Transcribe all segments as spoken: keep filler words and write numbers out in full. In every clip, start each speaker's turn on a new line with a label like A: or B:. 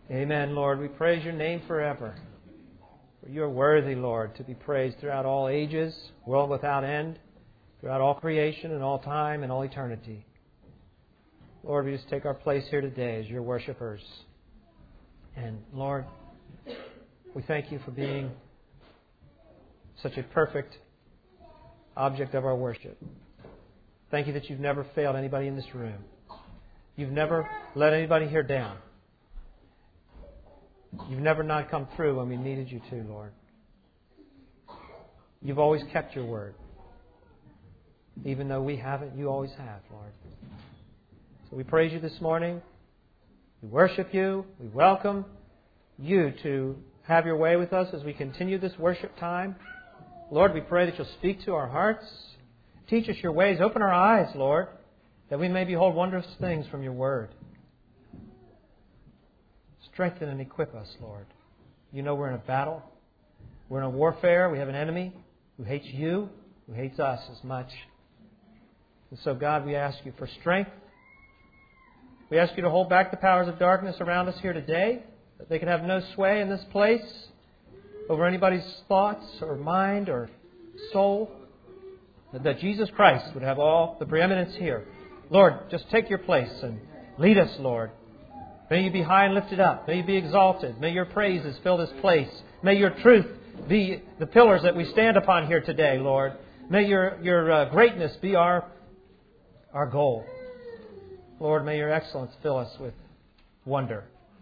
A: Amen, Lord. We praise your name forever. For you are worthy, Lord, to be praised throughout all ages, world without end, throughout all creation and all time and all eternity. Lord, we just take our place here today as your worshipers. And Lord, we thank you for being such a perfect object of our worship. Thank you that you've never failed anybody in this room. You've never let anybody here down. You've never not come through when we needed you to, Lord. You've always kept your word. Even though we haven't, you always have, Lord. So we praise you this morning. We worship you. We welcome you to have your way with us as we continue this worship time. Lord, we pray that you'll speak to our hearts. Teach us your ways. Open our eyes, Lord, that we may behold wondrous things from your word. Strengthen and equip us, Lord. You know we're in a battle. We're in a warfare. We have an enemy who hates you, who hates us as much. And so, God, we ask you for strength. We ask you to hold back the powers of darkness around us here today, that they can have no sway in this place over anybody's thoughts or mind or soul. That Jesus Christ would have all the preeminence here. Lord, just take your place and lead us, Lord. May you be high and lifted up. May you be exalted. May your praises fill this place. May your truth be the pillars that we stand upon here today, Lord. May your, your uh, greatness be our, our goal. Lord, may your excellence fill us with wonder.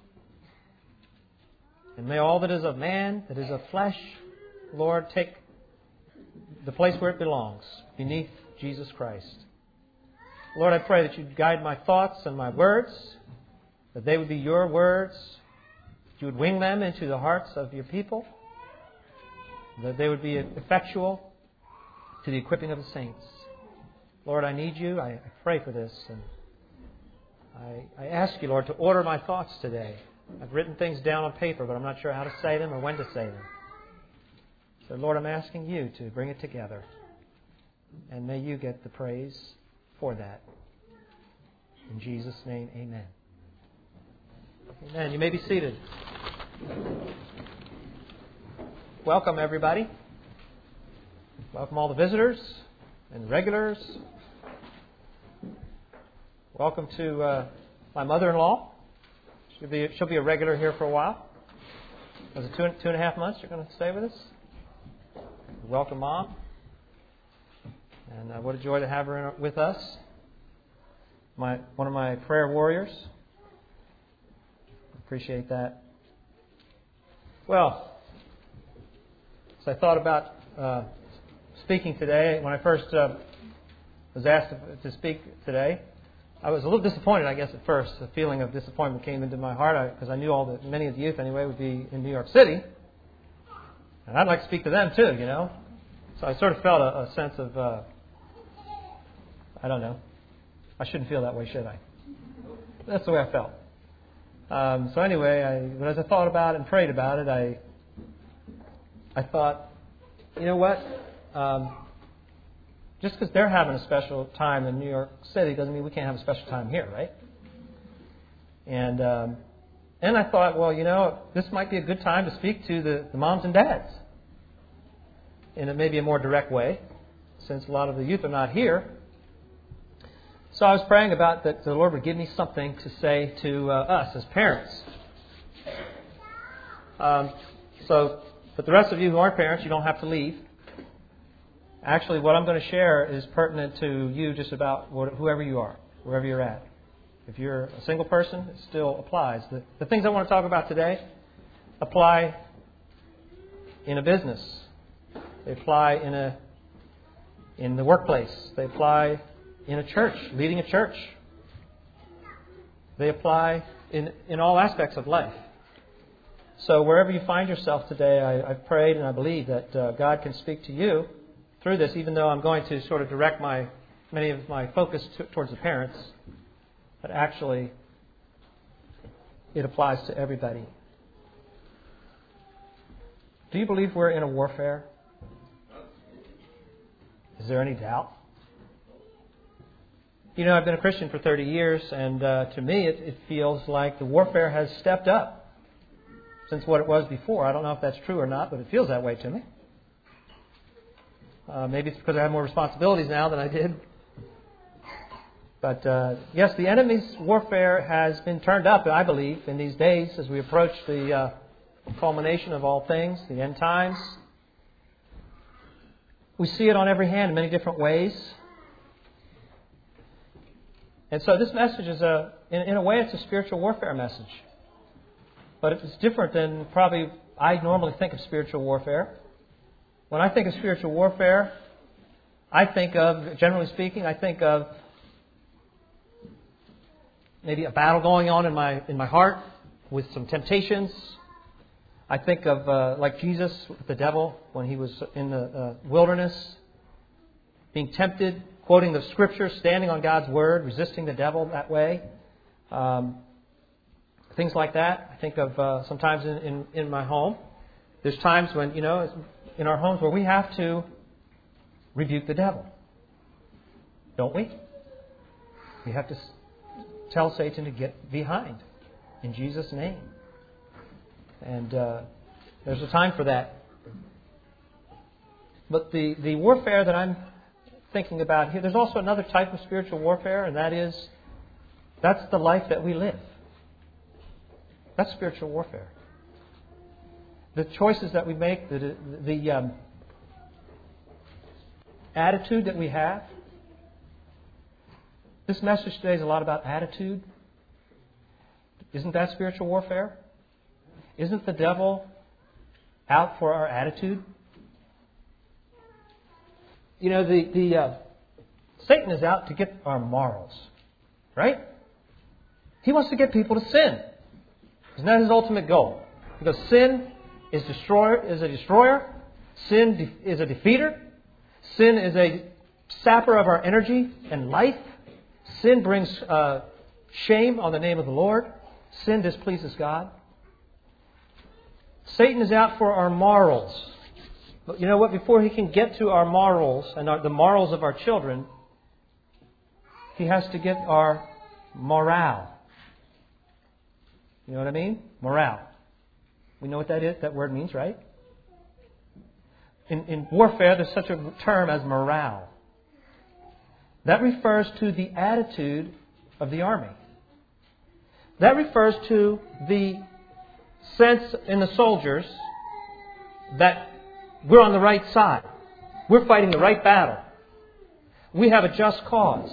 A: And may all that is of man, that is of flesh, Lord, take the place where it belongs, beneath Jesus Christ. Lord, I pray that you'd guide my thoughts and my words, that they would be your words, that you would wing them into the hearts of your people, that they would be effectual to the equipping of the saints. Lord, I need you. I pray for this. And I, I ask you, Lord, to order my thoughts today. I've written things down on paper, but I'm not sure how to say them or when to say them. So, Lord, I'm asking you to bring it together. And may you get the praise for that. In Jesus' name, amen. Amen. You may be seated. Welcome, everybody. Welcome all the visitors and the regulars. Welcome to uh, my mother-in-law. She'll be, she'll be a regular here for a while. Was it two, two and a half months you're going to stay with us? Welcome, Mom. And uh, what a joy to have her in, with us. My one of my prayer warriors. Appreciate that. Well, so I thought about uh, speaking today. When I first uh, was asked to, to speak today, I was a little disappointed, I guess, at first. A feeling of disappointment came into my heart because I, I knew all the many of the youth anyway would be in New York City, and I'd like to speak to them too, you know. So I sort of felt a, a sense of uh, I don't know. I shouldn't feel that way, should I? That's the way I felt. Um, so anyway, I, but as I thought about it and prayed about it, I I thought, you know what? Um, just because they're having a special time in New York City doesn't mean we can't have a special time here, right? And um, and I thought, well, you know, this might be a good time to speak to the, the moms and dads in a, maybe a more direct way, since a lot of the youth are not here. So I was praying about that the Lord would give me something to say to uh, us as parents. Um, so, but the rest of you who aren't parents, you don't have to leave. Actually, what I'm going to share is pertinent to you just about whoever you are, wherever you're at. If you're a single person, it still applies. The, the things I want to talk about today apply in a business. They apply in a in the workplace. They apply in a church, leading a church. They apply in, in all aspects of life. So wherever you find yourself today, I, I've prayed and I believe that uh, God can speak to you through this, even though I'm going to sort of direct my many of my focus t- towards the parents. But actually, it applies to everybody. Do you believe we're in a warfare? Is there any doubt? You know, I've been a Christian for thirty years, and uh, to me it, it feels like the warfare has stepped up since what it was before. I don't know if that's true or not, but it feels that way to me. Uh, maybe it's because I have more responsibilities now than I did. But uh, yes, the enemy's warfare has been turned up, I believe, in these days as we approach the uh, culmination of all things, the end times. We see it on every hand in many different ways. And so this message is a, in, in a way, it's a spiritual warfare message. But it's different than probably I normally think of spiritual warfare. When I think of spiritual warfare, I think of, generally speaking, I think of maybe a battle going on in my in my heart with some temptations. I think of uh, like Jesus with the devil when he was in the uh, wilderness, being tempted, quoting the Scripture, standing on God's Word, resisting the devil that way. Um, things like that. I think of uh, sometimes in, in, in my home. There's times when, you know, in our homes where we have to rebuke the devil. Don't we? We have to tell Satan to get behind in Jesus' name. And uh, there's a time for that. But the, the warfare that I'm thinking about here, there's also another type of spiritual warfare, and that is, that's the life that we live. That's spiritual warfare. The choices that we make, the, the um, attitude that we have. This message today is a lot about attitude. Isn't that spiritual warfare? Isn't the devil out for our attitude? You know, the, the uh, Satan is out to get our morals, right? He wants to get people to sin. Isn't that his ultimate goal? Because sin is destroyer is a destroyer. Sin de- is a defeater. Sin is a sapper of our energy and life. Sin brings uh, shame on the name of the Lord. Sin displeases God. Satan is out for our morals. But you know what? Before he can get to our morals and our, the morals of our children, he has to get our morale. You know what I mean? Morale. We know what that is. That word means, right? In, in warfare, there's such a term as morale. That refers to the attitude of the army. That refers to the sense in the soldiers that we're on the right side. We're fighting the right battle. We have a just cause.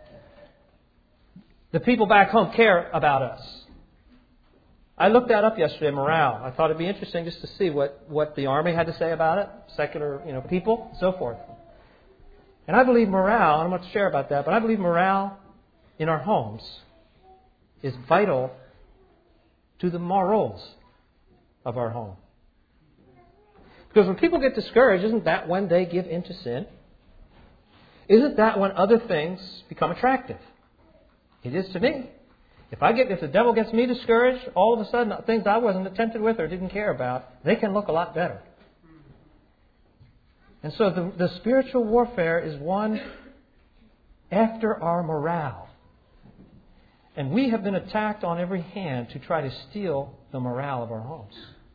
A: The people back home care about us. I looked that up yesterday, morale. I thought it'd be interesting just to see what, what the army had to say about it, secular, you know, people, and so forth. And I believe morale, I'm not sure about that, but I believe morale in our homes is vital to the morals of our home. Because when people get discouraged, isn't that when they give into sin? Isn't that when other things become attractive? It is to me. If I get, if the devil gets me discouraged, all of a sudden things I wasn't tempted with or didn't care about, they can look a lot better. And so the, the spiritual warfare is one after our morale. And we have been attacked on every hand to try to steal the morale of our homes.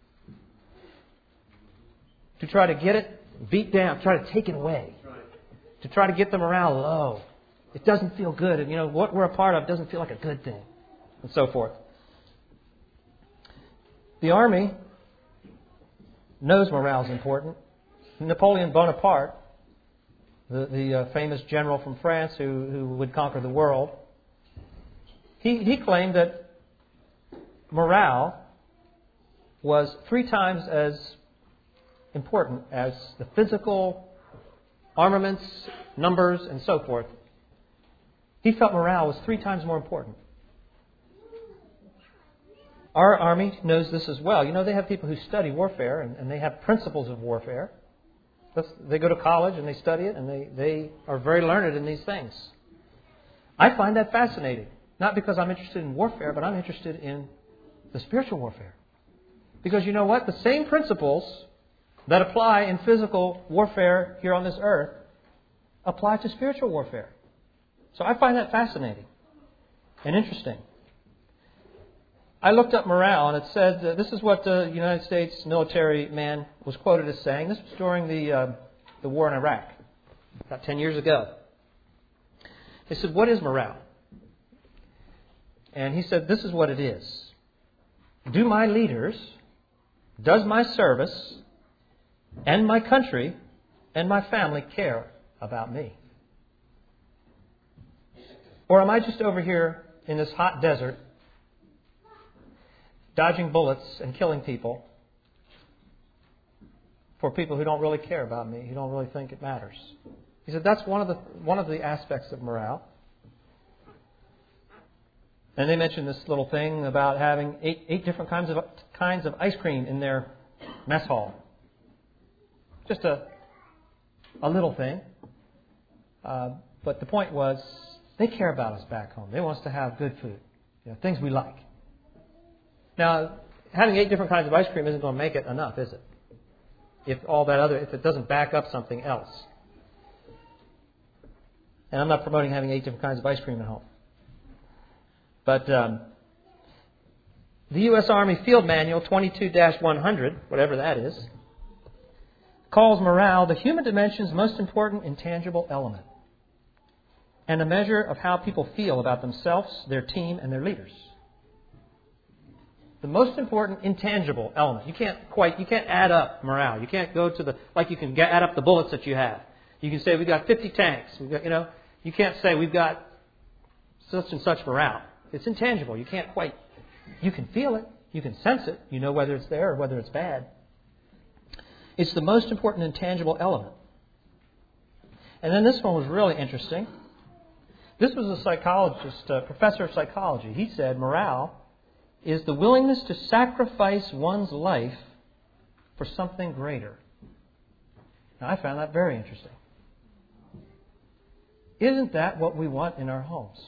A: To try to get it beat down, try to take it away. To try to get the morale low. It doesn't feel good. And you know, what we're a part of doesn't feel like a good thing. And so forth. The army knows morale is important. Napoleon Bonaparte, the, the uh, famous general from France who, who would conquer the world, he, he claimed that morale was three times as important as the physical armaments, numbers, and so forth. He felt morale was three times more important. Our army knows this as well. You know, they have people who study warfare, and, and they have principles of warfare. That's, they go to college and they study it, and they, they are very learned in these things. I find that fascinating. Not because I'm interested in warfare, but I'm interested in the spiritual warfare. Because you know what? The same principles that apply in physical warfare here on this earth apply to spiritual warfare. So I find that fascinating and interesting. I looked up morale, and it said, uh, this is what the United States military man was quoted as saying. This was during the, uh, the war in Iraq, about ten years ago. He said, what is morale? And he said, this is what it is. Do my leaders, does my service, and my country, and my family care about me? Or am I just over here in this hot desert, dodging bullets and killing people for people who don't really care about me, who don't really think it matters? He said that's one of the one of the aspects of morale. And they mentioned this little thing about having eight eight different kinds of kinds of ice cream in their mess hall. Just a a little thing, uh, but the point was they care about us back home. They want us to have good food, you know, things we like. Now, having eight different kinds of ice cream isn't going to make it enough, is it? If all that other, if it doesn't back up something else. And I'm not promoting having eight different kinds of ice cream at home. But um, the U S Army Field Manual twenty-two dash one hundred, whatever that is, calls morale the human dimension's most important intangible element and a measure of how people feel about themselves, their team, and their leaders. The most important intangible element. You can't quite, you can't add up morale. You can't go to the, like you can get, add up the bullets that you have. You can say we've got fifty tanks. We've got, you know, you can't say we've got such and such morale. It's intangible. You can't quite, you can feel it. You can sense it. You know whether it's there or whether it's bad. It's the most important intangible element. And then this one was really interesting. This was a psychologist, a professor of psychology. He said morale is the willingness to sacrifice one's life for something greater. Now, I found that very interesting. Isn't that what we want in our homes?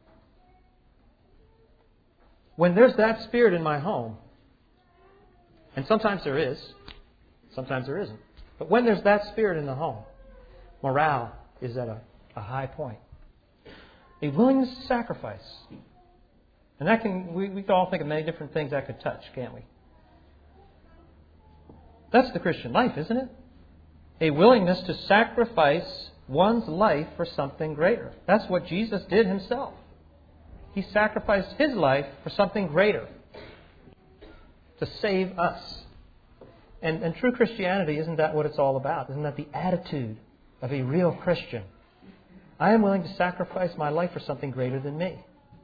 A: When there's that spirit in my home, and sometimes there is, sometimes there isn't, but when there's that spirit in the home, morale is at a, a high point. A willingness to sacrifice. And that can, we, we can all think of many different things that could touch, can't we? That's the Christian life, isn't it? A willingness to sacrifice one's life for something greater. That's what Jesus did himself. He sacrificed his life for something greater. To save us. And, and true Christianity, isn't that what it's all about? Isn't that the attitude of a real Christian? I am willing to sacrifice my life for something greater than me.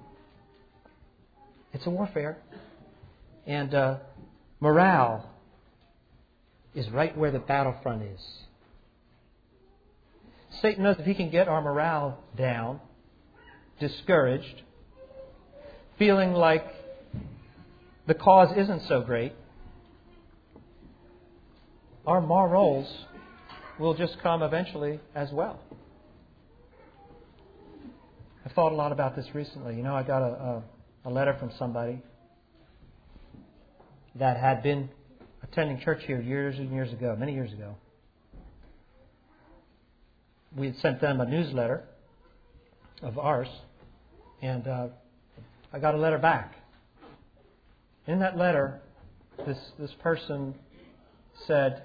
A: It's a warfare. And uh, morale is right where the battlefront is. Satan knows if he can get our morale down, discouraged, feeling like the cause isn't so great, our morals will just come eventually as well. I've thought a lot about this recently. You know, I got a... a A letter from somebody that had been attending church here years and years ago, many years ago. We had sent them a newsletter of ours, and uh, I got a letter back. In that letter, this this person said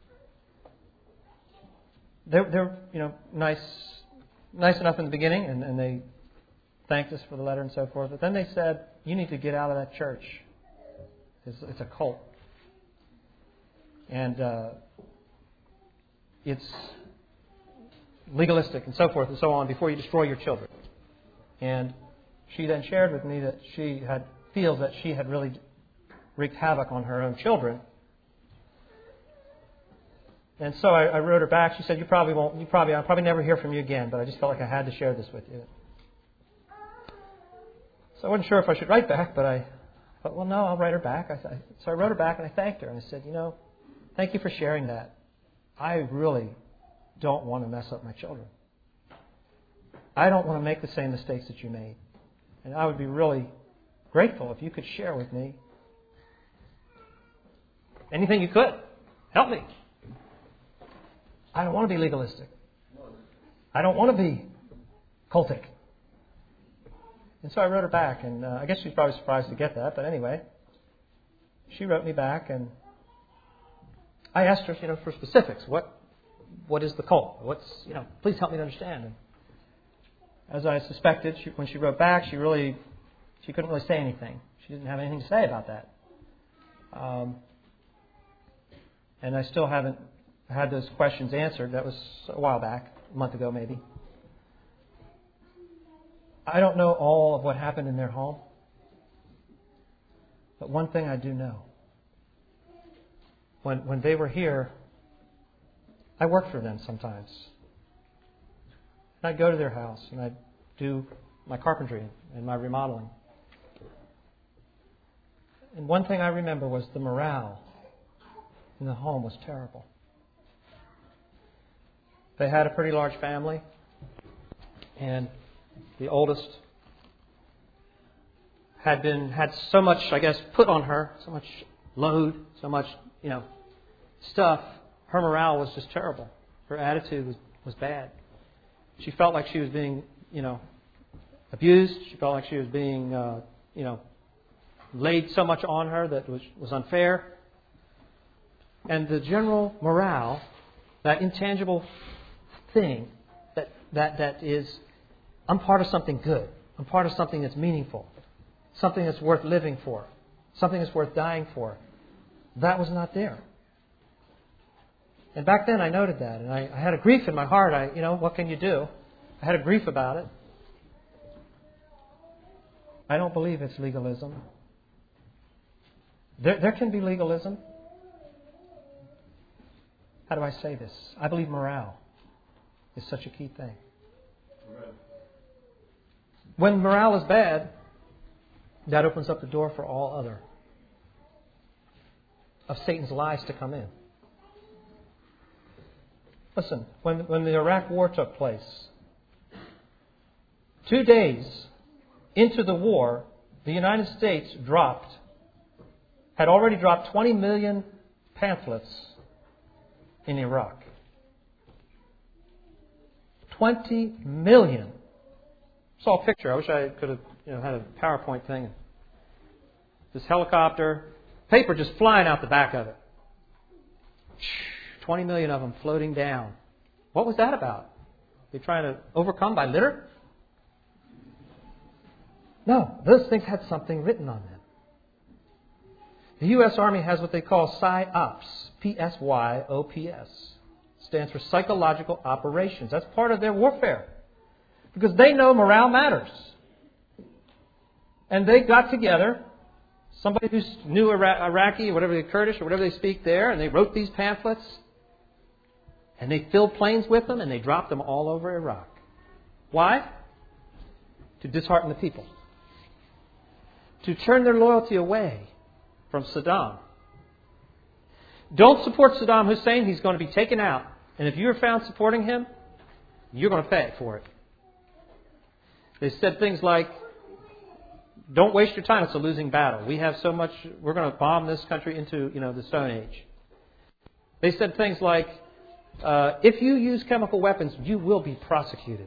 A: they're they're you know nice nice enough in the beginning, and, and they thanked us for the letter and so forth. But then they said, you need to get out of that church. It's, it's a cult. And uh, it's legalistic and so forth and so on before you destroy your children. And she then shared with me that she had feels that she had really wreaked havoc on her own children. And so I, I wrote her back. She said, you probably won't, you probably, I'll probably never hear from you again, but I just felt like I had to share this with you. So I wasn't sure if I should write back, but I thought, well, no, I'll write her back. I, I, so I wrote her back and I thanked her. And I said, you know, thank you for sharing that. I really don't want to mess up my children. I don't want to make the same mistakes that you made. And I would be really grateful if you could share with me anything you could. Help me. I don't want to be legalistic. I don't want to be cultic. And so I wrote her back, and uh, I guess she was probably surprised to get that, but anyway, she wrote me back, and I asked her, you know, for specifics. What, what is the cult? What's, you know, please help me to understand. And as I suspected, she, when she wrote back, she really, she couldn't really say anything. She didn't have anything to say about that. Um, and I still haven't had those questions answered. That was a while back, a month ago maybe. I don't know all of what happened in their home. But one thing I do know. When when they were here, I worked for them sometimes. And I'd go to their house and I'd do my carpentry and my remodeling. And one thing I remember was the morale in the home was terrible. They had a pretty large family, and the oldest had been had so much, I guess, put on her, so much load, so much, you know, stuff. Her morale was just terrible. Her attitude was, was bad. She felt like she was being, you know, abused. She felt like she was being, uh, you know, laid so much on her that was, was unfair. And the general morale, that intangible thing that, that, that is, I'm part of something good. I'm part of something that's meaningful. Something that's worth living for. Something that's worth dying for. That was not there. And back then I noted that. And I, I had a grief in my heart. I, you know, what can you do? I had a grief about it. I don't believe it's legalism. There, there can be legalism. How do I say this? I believe morale is such a key thing. When morale is bad, that opens up the door for all other of Satan's lies to come in. Listen, when, when the Iraq War took place, two days into the war, the United States dropped, had already dropped twenty million pamphlets in Iraq. twenty million. I saw a picture. I wish I could have, you know, had a PowerPoint thing. This helicopter, paper just flying out the back of it. twenty million of them floating down. What was that about? They trying to overcome by litter? No, those things had something written on them. The U S Army has what they call PSYOPs. P S Y O P S. Stands for Psychological Operations. That's part of their warfare. Because they know morale matters. And they got together, somebody who knew Iraqi or whatever, the Kurdish or whatever they speak there, and they wrote these pamphlets. And they filled planes with them and they dropped them all over Iraq. Why? To dishearten the people. To turn their loyalty away from Saddam. Don't support Saddam Hussein. He's going to be taken out. And if you're found supporting him, you're going to pay for it. They said things like, don't waste your time. It's a losing battle. We have so much, we're going to bomb this country into, you know, the Stone Age. They said things like, uh, if you use chemical weapons, you will be prosecuted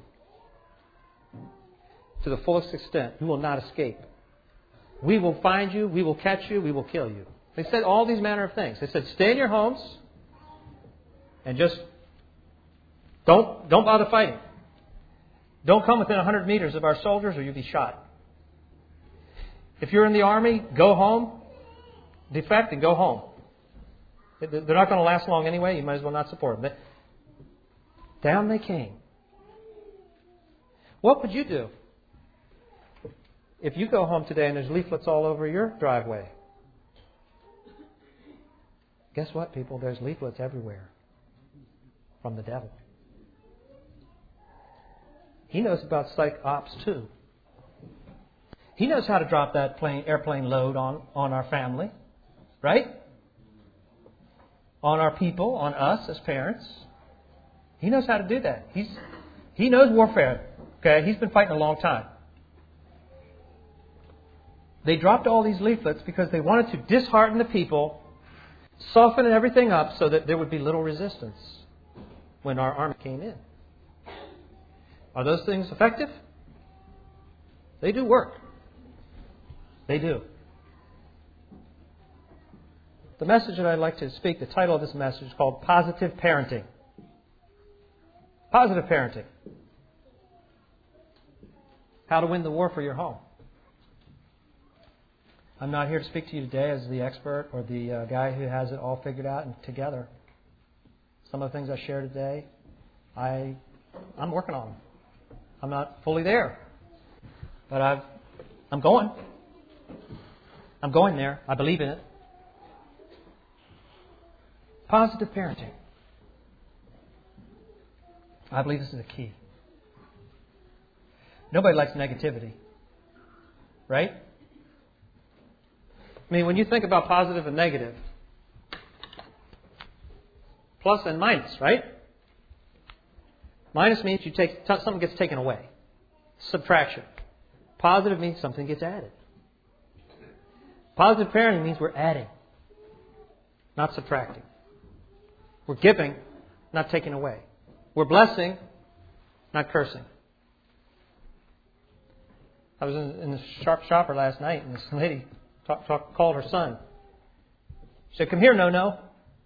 A: to the fullest extent. You will not escape. We will find you, we will catch you, we will kill you. They said all these manner of things. They said, stay in your homes and just don't, don't bother fighting. Don't come within one hundred meters of our soldiers or you'll be shot. If you're in the army, go home, defect and go home. They're not going to last long anyway. You might as well not support them. Down they came. What would you do if you go home today and there's leaflets all over your driveway? Guess what, people? There's leaflets everywhere from the devil. He knows about psych ops too. He knows how to drop that plane, airplane load on, on our family, right? On our people, on us as parents. He knows how to do that. He's he knows warfare. Okay, he's been fighting a long time. They dropped all these leaflets because they wanted to dishearten the people, soften everything up so that there would be little resistance when our army came in. Are those things effective? They do work. They do. The message that I'd like to speak, the title of this message is called Positive Parenting. Positive Parenting. How to win the war for your home. I'm not here to speak to you today as the expert or the uh, guy who has it all figured out and together. Some of the things I share today, I, I'm working on them. I'm not fully there. But I've, I'm going. I'm going there. I believe in it. Positive parenting. I believe this is a key. Nobody likes negativity. Right? I mean, when you think about positive and negative, plus and minus, right? Minus means you take something gets taken away. Subtraction. Positive means something gets added. Positive parenting means we're adding, not subtracting. We're giving, not taking away. We're blessing, not cursing. I was in, in the Sharp Shopper last night, and this lady talk, talk, called her son. She said, "Come here, no-no."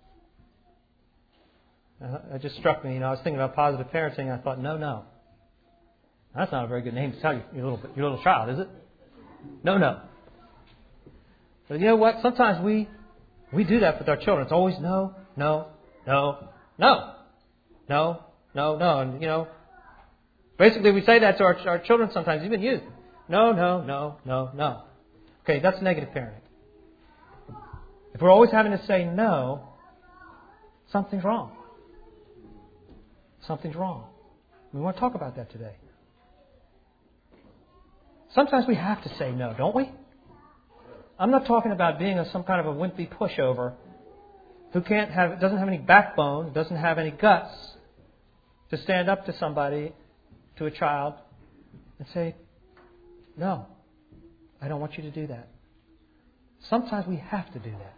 A: Uh, it just struck me. You know, I was thinking about positive parenting, and I thought, no, no. That's not a very good name to tell you, your little, your little child, is it? No, no. But you know what? Sometimes we we do that with our children. It's always no, no, no, no, no, no, no. And, you know, basically we say that to our, our children sometimes, even youth. No, no, no, no, no. Okay, that's negative parenting. If we're always having to say no, something's wrong. Something's wrong. We want to talk about that today. Sometimes we have to say no, don't we? I'm not talking about being a, some kind of a wimpy pushover who can't have, doesn't have any backbone, doesn't have any guts to stand up to somebody, to a child, and say, "No, I don't want you to do that." Sometimes we have to do that.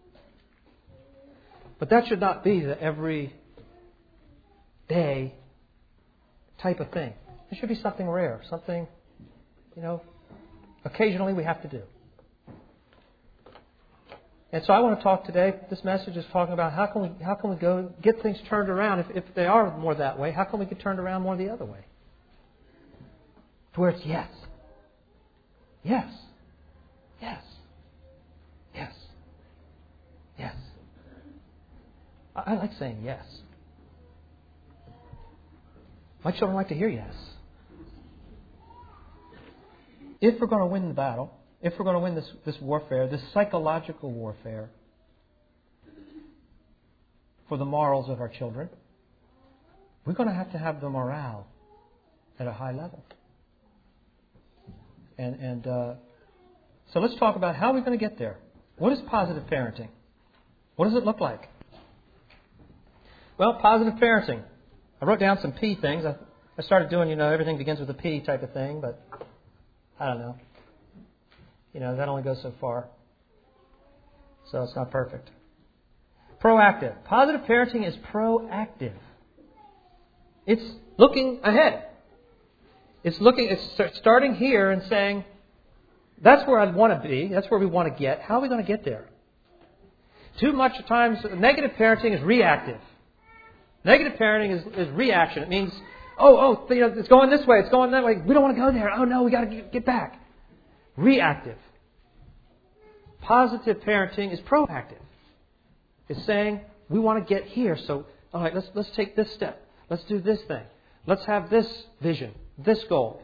A: But that should not be the every day type of thing. It should be something rare, something, you know, occasionally we have to do. And so I want to talk today, this message is talking about how can we how can we go get things turned around if, if they are more that way, how can we get turned around more the other way? To where it's yes. Yes. Yes. Yes. Yes. I, I like saying yes. My children like to hear yes. If we're going to win the battle, if we're going to win this, this warfare, this psychological warfare for the morals of our children, we're going to have to have the morale at a high level. And, and uh, so let's talk about how we're going to get there. What is positive parenting? What does it look like? Well, positive parenting. I wrote down some P things. I, I started doing, you know, everything begins with a P type of thing, but I don't know. You know, that only goes so far. So it's not perfect. Proactive. Positive parenting is proactive. It's looking ahead. It's looking, it's starting here and saying, that's where I want to be. That's where we want to get. How are we going to get there? Too much times, negative parenting is reactive. Negative parenting is, is reaction. It means, oh, oh, you know, it's going this way, it's going that way. We don't want to go there. Oh, no, we got to get back. Reactive. Positive parenting is proactive. It's saying, we want to get here, so, all right, let's let's take this step. Let's do this thing. Let's have this vision, this goal.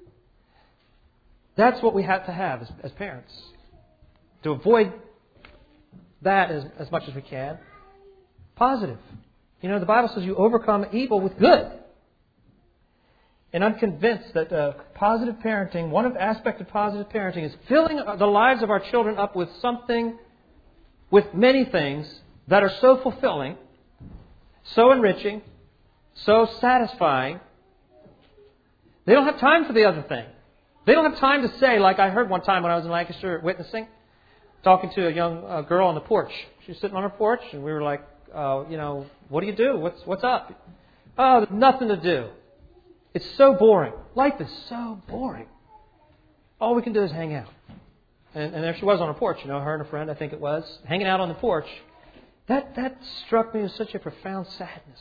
A: That's what we have to have as, as parents. To avoid that as, as much as we can. Positive. You know, the Bible says you overcome evil with good. And I'm convinced that uh, positive parenting, one of the aspects of positive parenting is filling the lives of our children up with something, with many things that are so fulfilling, so enriching, so satisfying. They don't have time for the other thing. They don't have time to say, like I heard one time when I was in Lancaster witnessing, talking to a young uh, girl on the porch. She was sitting on her porch, and we were like, uh, you know, what do you do? What's what's up? Oh, there's nothing to do. It's so boring. Life is so boring. all we can do is hang out. And, and there she was on a porch, you know, her and a friend, I think it was, hanging out on the porch. That, that struck me as such a profound sadness.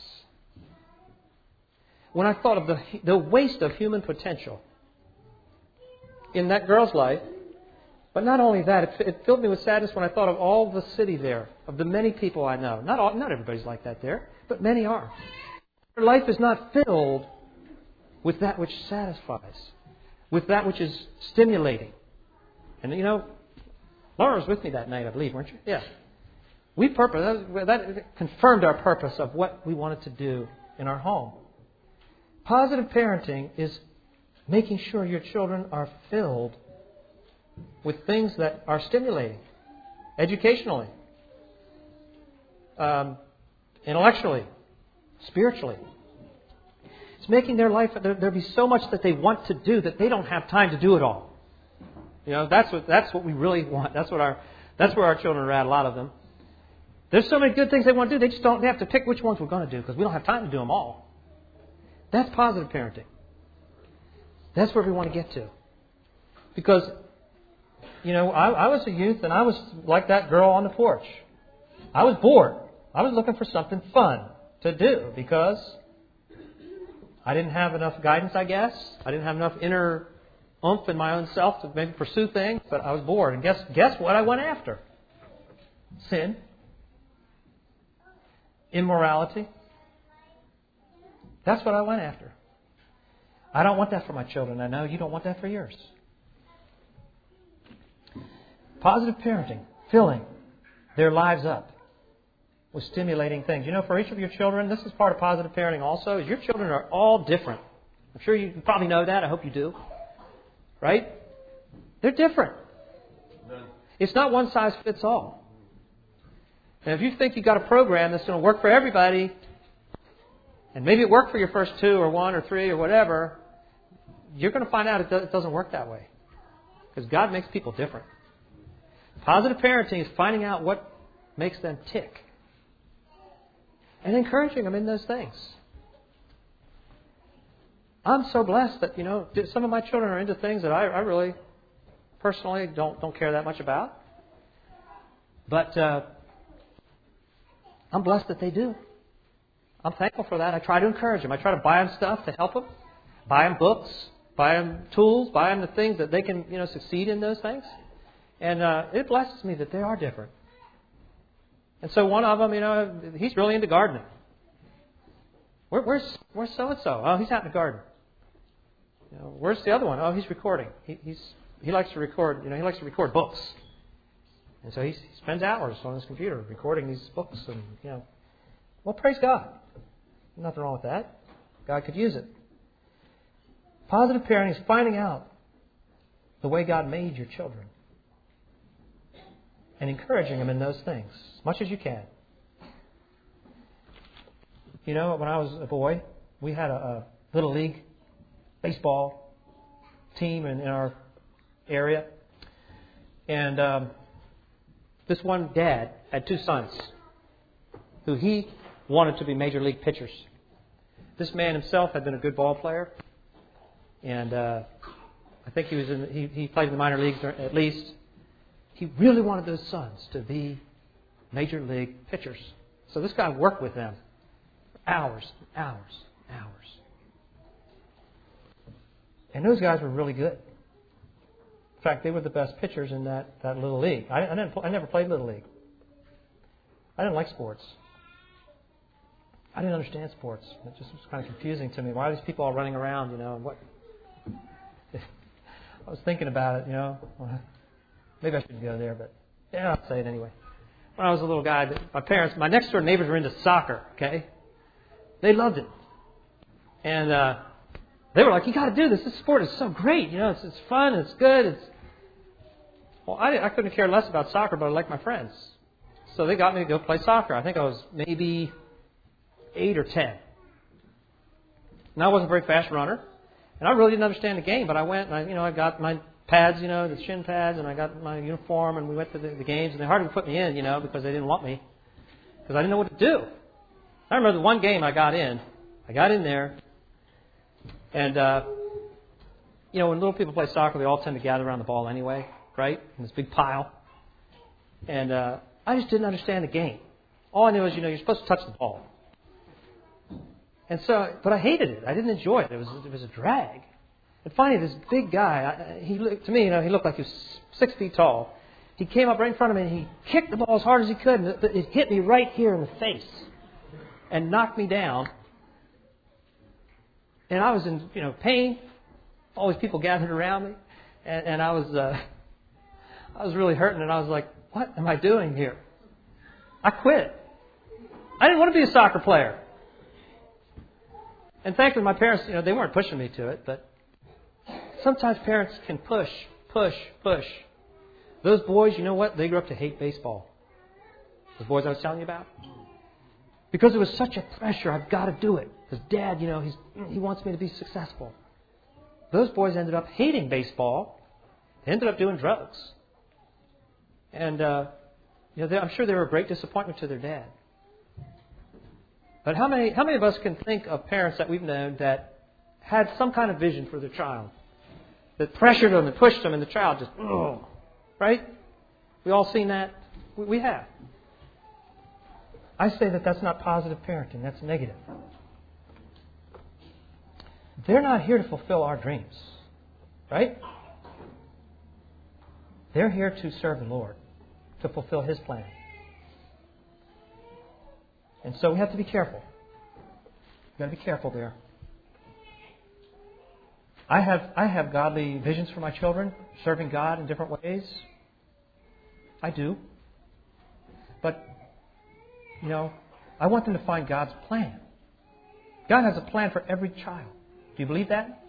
A: When I thought of the, the waste of human potential in that girl's life. But not only that, it, it filled me with sadness when I thought of all the city there, of the many people I know. Not all, not everybody's like that there, but many are. Her life is not filled with that which satisfies, with that which is stimulating. And you know, Laura was with me that night, I believe, weren't you? Yeah. We purpose that, that confirmed our purpose of what we wanted to do in our home. Positive parenting is making sure your children are filled with things that are stimulating, educationally, um, intellectually, spiritually. It's making their life, there, there be so much that they want to do that they don't have time to do it all. You know, that's what that's what we really want. That's what our that's where our children are at. A lot of them. There's so many good things they want to do. They just don't they have to pick which ones we're going to do because we don't have time to do them all. That's positive parenting. That's where we want to get to. Because, you know, I, I was a youth and I was like that girl on the porch. I was bored. I was looking for something fun to do because I didn't have enough guidance, I guess. I didn't have enough inner oomph in my own self to maybe pursue things, but I was bored. And guess guess what I went after? Sin. Immorality. That's what I went after. I don't want that for my children. I know you don't want that for yours. Positive parenting, filling their lives up with stimulating things. You know, for each of your children, this is part of positive parenting also, is your children are all different. I'm sure you probably know that. I hope you do. Right? They're different. It's not one size fits all. And if you think you've got a program that's going to work for everybody, and maybe it worked for your first two or one or three or whatever, you're going to find out it doesn't work that way. Because God makes people different. Positive parenting is finding out what makes them tick. And encouraging them in those things. I'm so blessed that, you know, some of my children are into things that I, I really, personally, don't don't care that much about. But uh, I'm blessed that they do. I'm thankful for that. I try to encourage them. I try to buy them stuff to help them. Buy them books. Buy them tools. Buy them the things that they can, you know, succeed in those things. And uh, it blesses me that they are different. And so one of them, you know, he's really into gardening. Where, where's where's so and so? Oh, he's out in the garden. You know, where's the other one? Oh, he's recording. He, he's he likes to record. You know, he likes to record books. And so he, he spends hours on his computer recording these books. And you know, well, praise God. Nothing wrong with that. God could use it. Positive parenting is finding out the way God made your children and encouraging them in those things as much as you can. You know, when I was a boy, we had a, a little league baseball team in, in our area. And um, this one dad had two sons who he wanted to be major league pitchers. This man himself had been a good ball player. And uh, I think he was in, he, he played in the minor leagues at least. He really wanted those sons to be major league pitchers. So this guy worked with them for hours, hours, hours. And those guys were really good. In fact, they were the best pitchers in that, that little league. I, I, didn't, I never played little league. I didn't like sports. I didn't understand sports. It just was kind of confusing to me. Why are these people all running around, you know, and what? I was thinking about it, you know. Maybe I shouldn't go there, but yeah, I'll say it anyway. When I was a little guy, my parents, my next door neighbors were into soccer, okay? They loved it. And uh, they were like, you got to do this. This sport is so great. You know, it's, it's fun. It's good. It's Well, I, I couldn't care less about soccer, but I liked my friends. So they got me to go play soccer. I think I was maybe eight or ten. And I wasn't a very fast runner. And I really didn't understand the game, but I went and I, you know, I got my pads, you know, the shin pads, and I got my uniform, and we went to the, the games, and they hardly put me in, you know, because they didn't want me, because I didn't know what to do. I remember the one game I got in. I got in there, and uh, you know, when little people play soccer, they all tend to gather around the ball anyway, right? In this big pile. And uh, I just didn't understand the game. All I knew was, you know, you're supposed to touch the ball. And so, but I hated it. I didn't enjoy it. It was it was a drag. And finally, this big guy, I, he looked, to me, you know, he looked like he was six feet tall. He came up right in front of me and he kicked the ball as hard as he could, and it, it hit me right here in the face and knocked me down. And I was in, you know, pain. All these people gathered around me, and, and I was, uh, I was really hurting. And I was like, "What am I doing here?" I quit. I didn't want to be a soccer player. And thankfully, my parents, you know, they weren't pushing me to it, but sometimes parents can push, push, push. Those boys, you know what? They grew up to hate baseball. The boys I was telling you about. Because it was such a pressure, I've got to do it. Because Dad, you know, he's, he wants me to be successful. Those boys ended up hating baseball. They ended up doing drugs. And, uh, you know, they, I'm sure they were a great disappointment to their dad. But how many, how many of us can think of parents that we've known that had some kind of vision for their child? That pressured them and pushed them, and the child just, oh, right? We all seen that? We, we have. I say that that's not positive parenting. That's negative. They're not here to fulfill our dreams, right? They're here to serve the Lord, to fulfill His plan. And so we have to be careful. We've got to be careful there. I have I have godly visions for my children, serving God in different ways. I do. But, you know, I want them to find God's plan. God has a plan for every child. Do you believe that?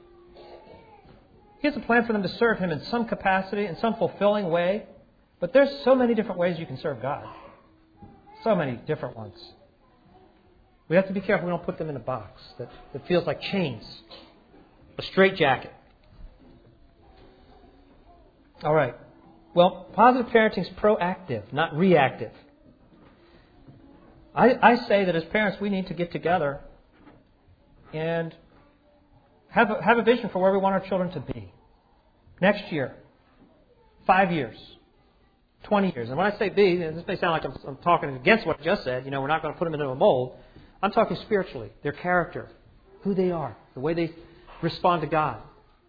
A: He has a plan for them to serve Him in some capacity, in some fulfilling way. But there's so many different ways you can serve God. So many different ones. We have to be careful we don't put them in a box that, that feels like chains. A straitjacket. All right. Well, positive parenting is proactive, not reactive. I, I say that as parents we need to get together and have a, have a vision for where we want our children to be. Next year. Five years. twenty years. And when I say be, this may sound like I'm, I'm talking against what I just said. You know, we're not going to put them into a mold. I'm talking spiritually. Their character. Who they are. The way they respond to God.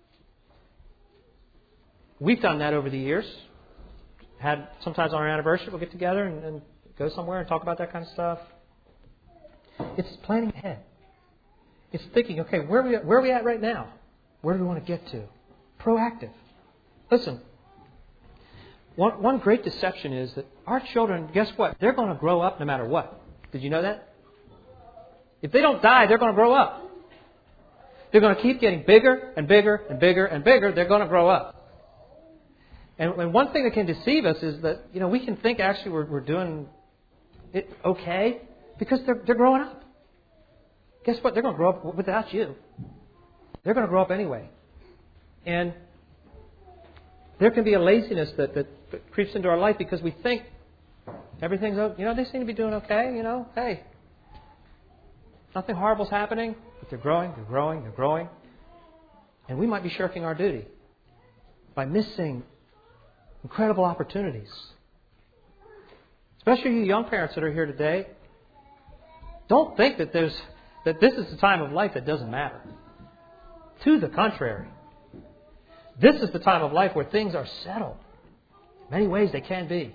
A: We've done that over the years. Had sometimes on our anniversary we'll get together and, and go somewhere and talk about that kind of stuff. It's planning ahead. It's thinking, okay, where are we at, where are we at right now? Where do we want to get to? Proactive. Listen, one, one great deception is that our children, guess what? They're going to grow up no matter what. Did you know that? If they don't die, they're going to grow up. They're going to keep getting bigger and bigger and bigger and bigger. They're going to grow up. And, and one thing that can deceive us is that, you know, we can think actually we're, we're doing it okay because they're, they're growing up. Guess what? They're going to grow up without you. They're going to grow up anyway. And there can be a laziness that, that, that creeps into our life because we think everything's, you know, they seem to be doing okay, you know. Hey, nothing horrible's happening, but they're growing, they're growing, they're growing. And we might be shirking our duty by missing incredible opportunities. Especially you young parents that are here today. Don't think that there's that this is the time of life that doesn't matter. To the contrary. This is the time of life where things are settled. In many ways they can be.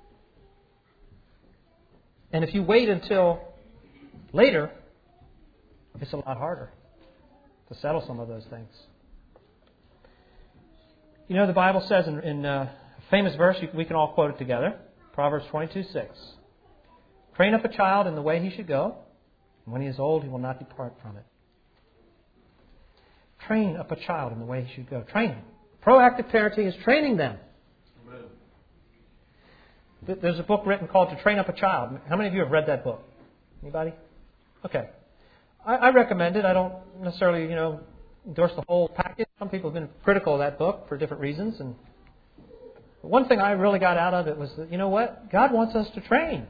A: And if you wait until later, it's a lot harder to settle some of those things. You know, the Bible says in, in uh, a famous verse, we can all quote it together, Proverbs twenty-two six. Train up a child in the way he should go, and when he is old, he will not depart from it. Train up a child in the way he should go. Train him. Proactive parenting is training them. Amen. There's a book written called To Train Up a Child. How many of you have read that book? Anybody? Okay. I, I recommend it. I don't necessarily, you know, endorse the whole package. Some people have been critical of that book for different reasons. And one thing I really got out of it was that, you know what? God wants us to train.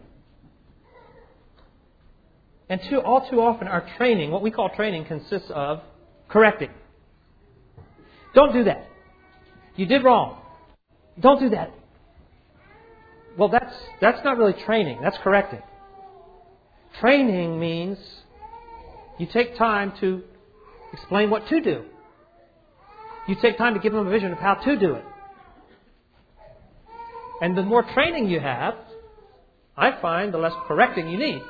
A: And too, all too often our training, what we call training, consists of correcting. Don't do that. You did wrong. Don't do that. Well, that's that's not really training. That's correcting. Training means you take time to explain what to do. You take time to give them a vision of how to do it. And the more training you have, I find the less correcting you need.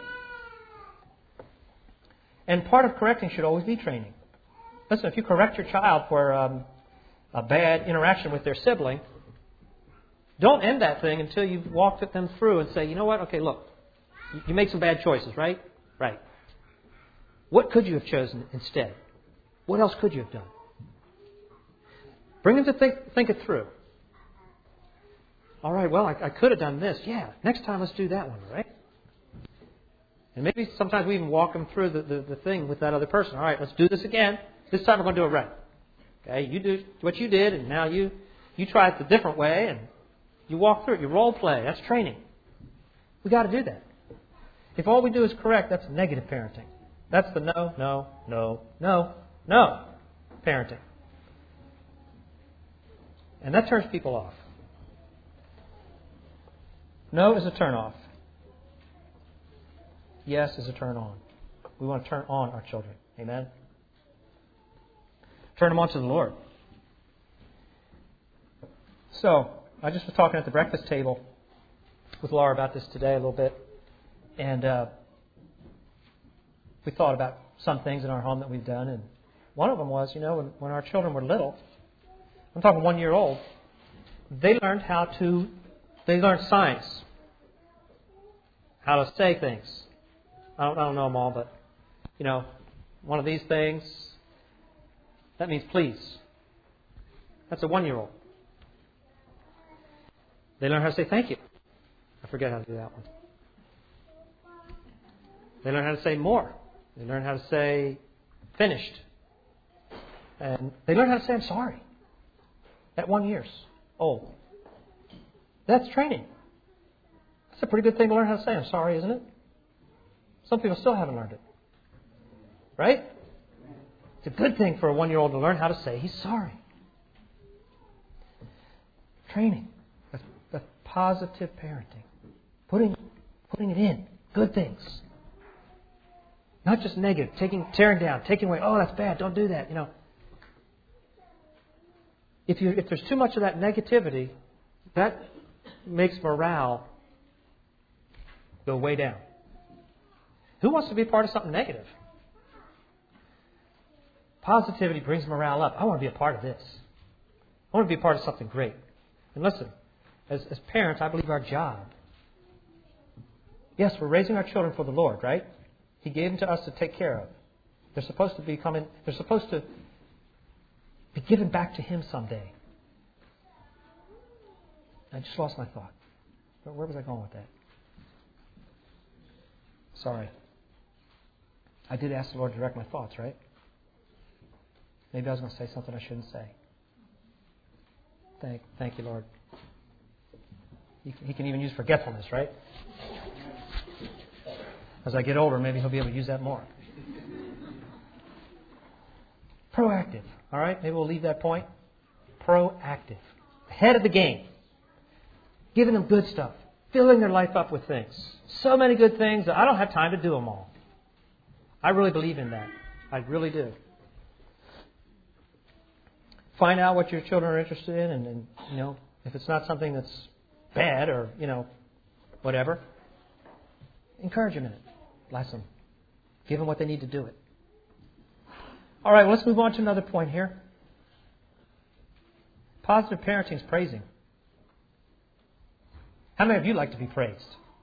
A: And part of correcting should always be training. Listen, if you correct your child for um, a bad interaction with their sibling, don't end that thing until you've walked them through and say, you know what, okay, look, you made some bad choices, right? Right. What could you have chosen instead? What else could you have done? Bring them to think, think it through. All right, well, I, I could have done this. Yeah, next time let's do that one, right? And maybe sometimes we even walk them through the, the, the thing with that other person. All right, let's do this again. This time we're going to do it right. Okay, you do what you did, and now you, you try it the different way, and you walk through it. You role play. That's training. We've got to do that. If all we do is correct, that's negative parenting. That's the no, no, no, no, no parenting. And that turns people off. No is a turn off. Yes is a turn on. We want to turn on our children. Amen? Turn them on to the Lord. So, I just was talking at the breakfast table with Laura about this today a little bit. And uh, we thought about some things in our home that we've done. And one of them was, you know, when, when our children were little, I'm talking one year old, they learned how to, they learned science. How to say things. I don't, I don't know them all, but, you know, one of these things, that means please. That's a one-year-old. They learn how to say thank you. I forget how to do that one. They learn how to say more. They learn how to say finished. And they learn how to say I'm sorry. At one years old. That's training. That's a pretty good thing to learn how to say I'm sorry, isn't it? Some people still haven't learned it. Right? It's a good thing for a one-year-old to learn how to say he's sorry. Training. That's, that's positive parenting. Putting, putting it in. Good things. Not just negative. Taking, tearing down. Taking away. Oh, that's bad. Don't do that. You know. If you if there's too much of that negativity, that makes morale go way down. Who wants to be part of something negative? Positivity brings morale up. I want to be a part of this. I want to be a part of something great. And listen, as, as parents, I believe our job. Yes, we're raising our children for the Lord, right? He gave them to us to take care of. They're supposed to be coming. They're supposed to be given back to Him someday. I just lost my thought. Where was I going with that? Sorry. I did ask the Lord to direct my thoughts, right? Maybe I was going to say something I shouldn't say. Thank, thank you, Lord. He, he can even use forgetfulness, right? As I get older, maybe He'll be able to use that more. Proactive. All right? Maybe we'll leave that point. Proactive. Ahead of the game. Giving them good stuff. Filling their life up with things. So many good things that I don't have time to do them all. I really believe in that. I really do. Find out what your children are interested in, and, and you know, if it's not something that's bad or, you know, whatever, encourage them in it. Bless them. Give them what they need to do it. All right, well, let's move on to another point here. Positive parenting is praising. How many of you like to be praised?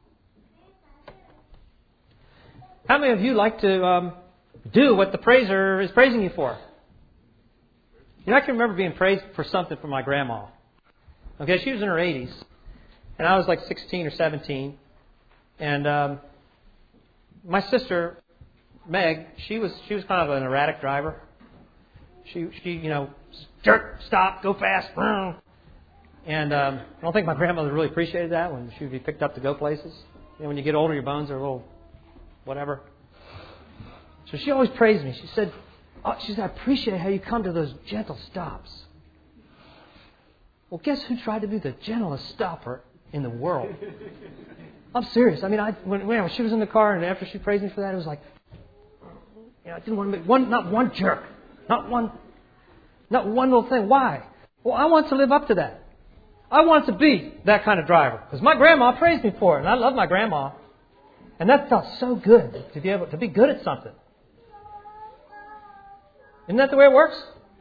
A: How many of you like to um, do what the praiser is praising you for? You know, I can remember being praised for something from my grandma. Okay, she was in her eighties, and I was like sixteen or seventeen. And um, my sister, Meg, she was she was kind of an erratic driver. She, she you know, jerk, stop, go fast. And um, I don't think my grandmother really appreciated that when she would be picked up to go places. You know, when you get older, your bones are a little whatever. So she always praised me. She said, oh, she said, I appreciate how you come to those gentle stops. Well, guess who tried to do the gentlest stopper in the world? I'm serious. I mean, I when, when she was in the car and after she praised me for that, it was like, you know, I didn't want to make one, not one jerk, not one, not one little thing. Why? Well, I want to live up to that. I want to be that kind of driver because my grandma praised me for it, and I love my grandma, and that felt so good to be able to be good at something. Isn't that the way it works?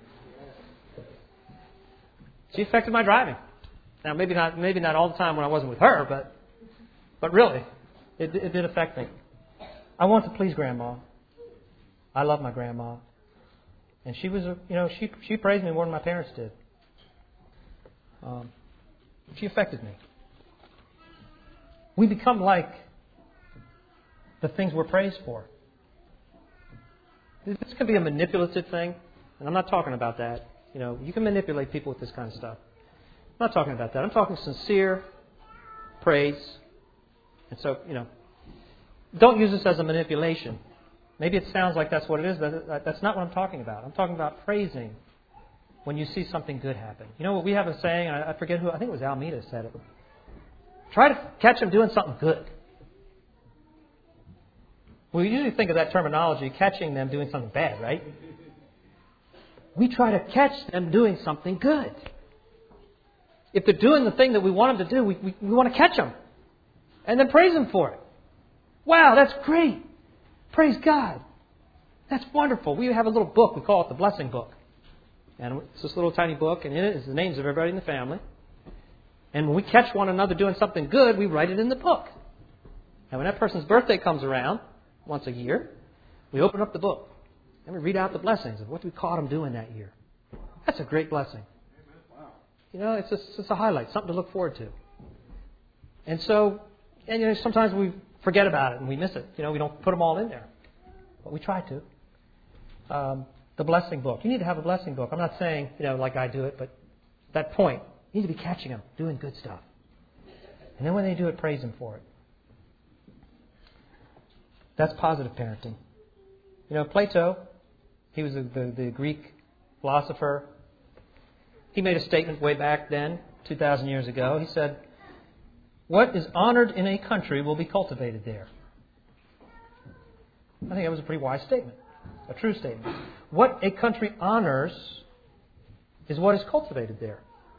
A: She affected my driving. Now, maybe not, maybe not all the time when I wasn't with her, but, but really, it, it did affect me. I want to please Grandma. I love my grandma, and she was, a, you know, she she praised me more than my parents did. Um, she affected me. We become like the things we're praised for. This can be a manipulative thing, and I'm not talking about that. You know, you can manipulate people with this kind of stuff. I'm not talking about that. I'm talking sincere praise. And so, you know, don't use this as a manipulation. Maybe it sounds like that's what it is, but that's not what I'm talking about. I'm talking about praising when you see something good happen. You know what, we have a saying, I forget who, I think it was Almeida said it. Try to catch them doing something good. We usually think of that terminology, catching them doing something bad, right? We try to catch them doing something good. If they're doing the thing that we want them to do, we, we, we want to catch them. And then praise them for it. Wow, that's great. Praise God. That's wonderful. We have a little book. We call it the Blessing Book. And it's this little tiny book, and in it is the names of everybody in the family. And when we catch one another doing something good, we write it in the book. And when that person's birthday comes around, once a year, we open up the book. And we read out the blessings of what we caught them doing that year. That's a great blessing. You know, it's just, it's a highlight, something to look forward to. And so, and you know, sometimes we forget about it and we miss it. You know, we don't put them all in there. But we try to. Um, the blessing book. You need to have a blessing book. I'm not saying, you know, like I do it, but that point, you need to be catching them, doing good stuff. And then when they do it, praise them for it. That's positive parenting. You know, Plato, he was a, the, the Greek philosopher. He made a statement way back then, two thousand years ago. He said, what is honored in a country will be cultivated there. I think that was a pretty wise statement, a true statement. What a country honors is what is cultivated there.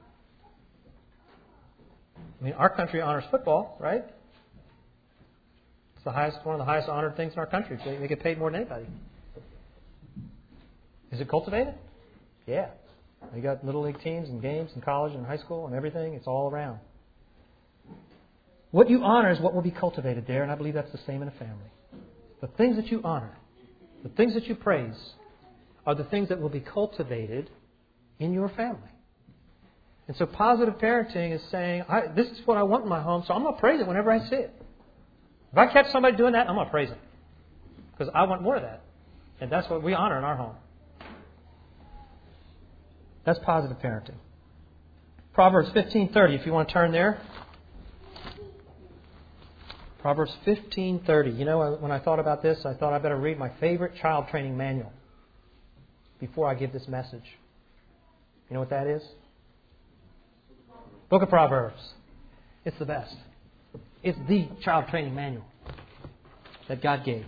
A: I mean, our country honors football, right? It's the highest, one of the highest honored things in our country. They, they get paid more than anybody. Is it cultivated? Yeah. You got little league teams and games in college and high school and everything. It's all around. What you honor is what will be cultivated there, and I believe that's the same in a family. The things that you honor, the things that you praise, are the things that will be cultivated in your family. And so positive parenting is saying, I, this is what I want in my home, so I'm going to praise it whenever I see it. If I catch somebody doing that, I'm going to praise them. Because I want more of that. And that's what we honor in our home. That's positive parenting. Proverbs fifteen thirty, if you want to turn there. Proverbs fifteen thirty. You know, when I thought about this, I thought I better read my favorite child training manual before I give this message. You know what that is? Book of Proverbs. It's the best. It's the child training manual that God gave.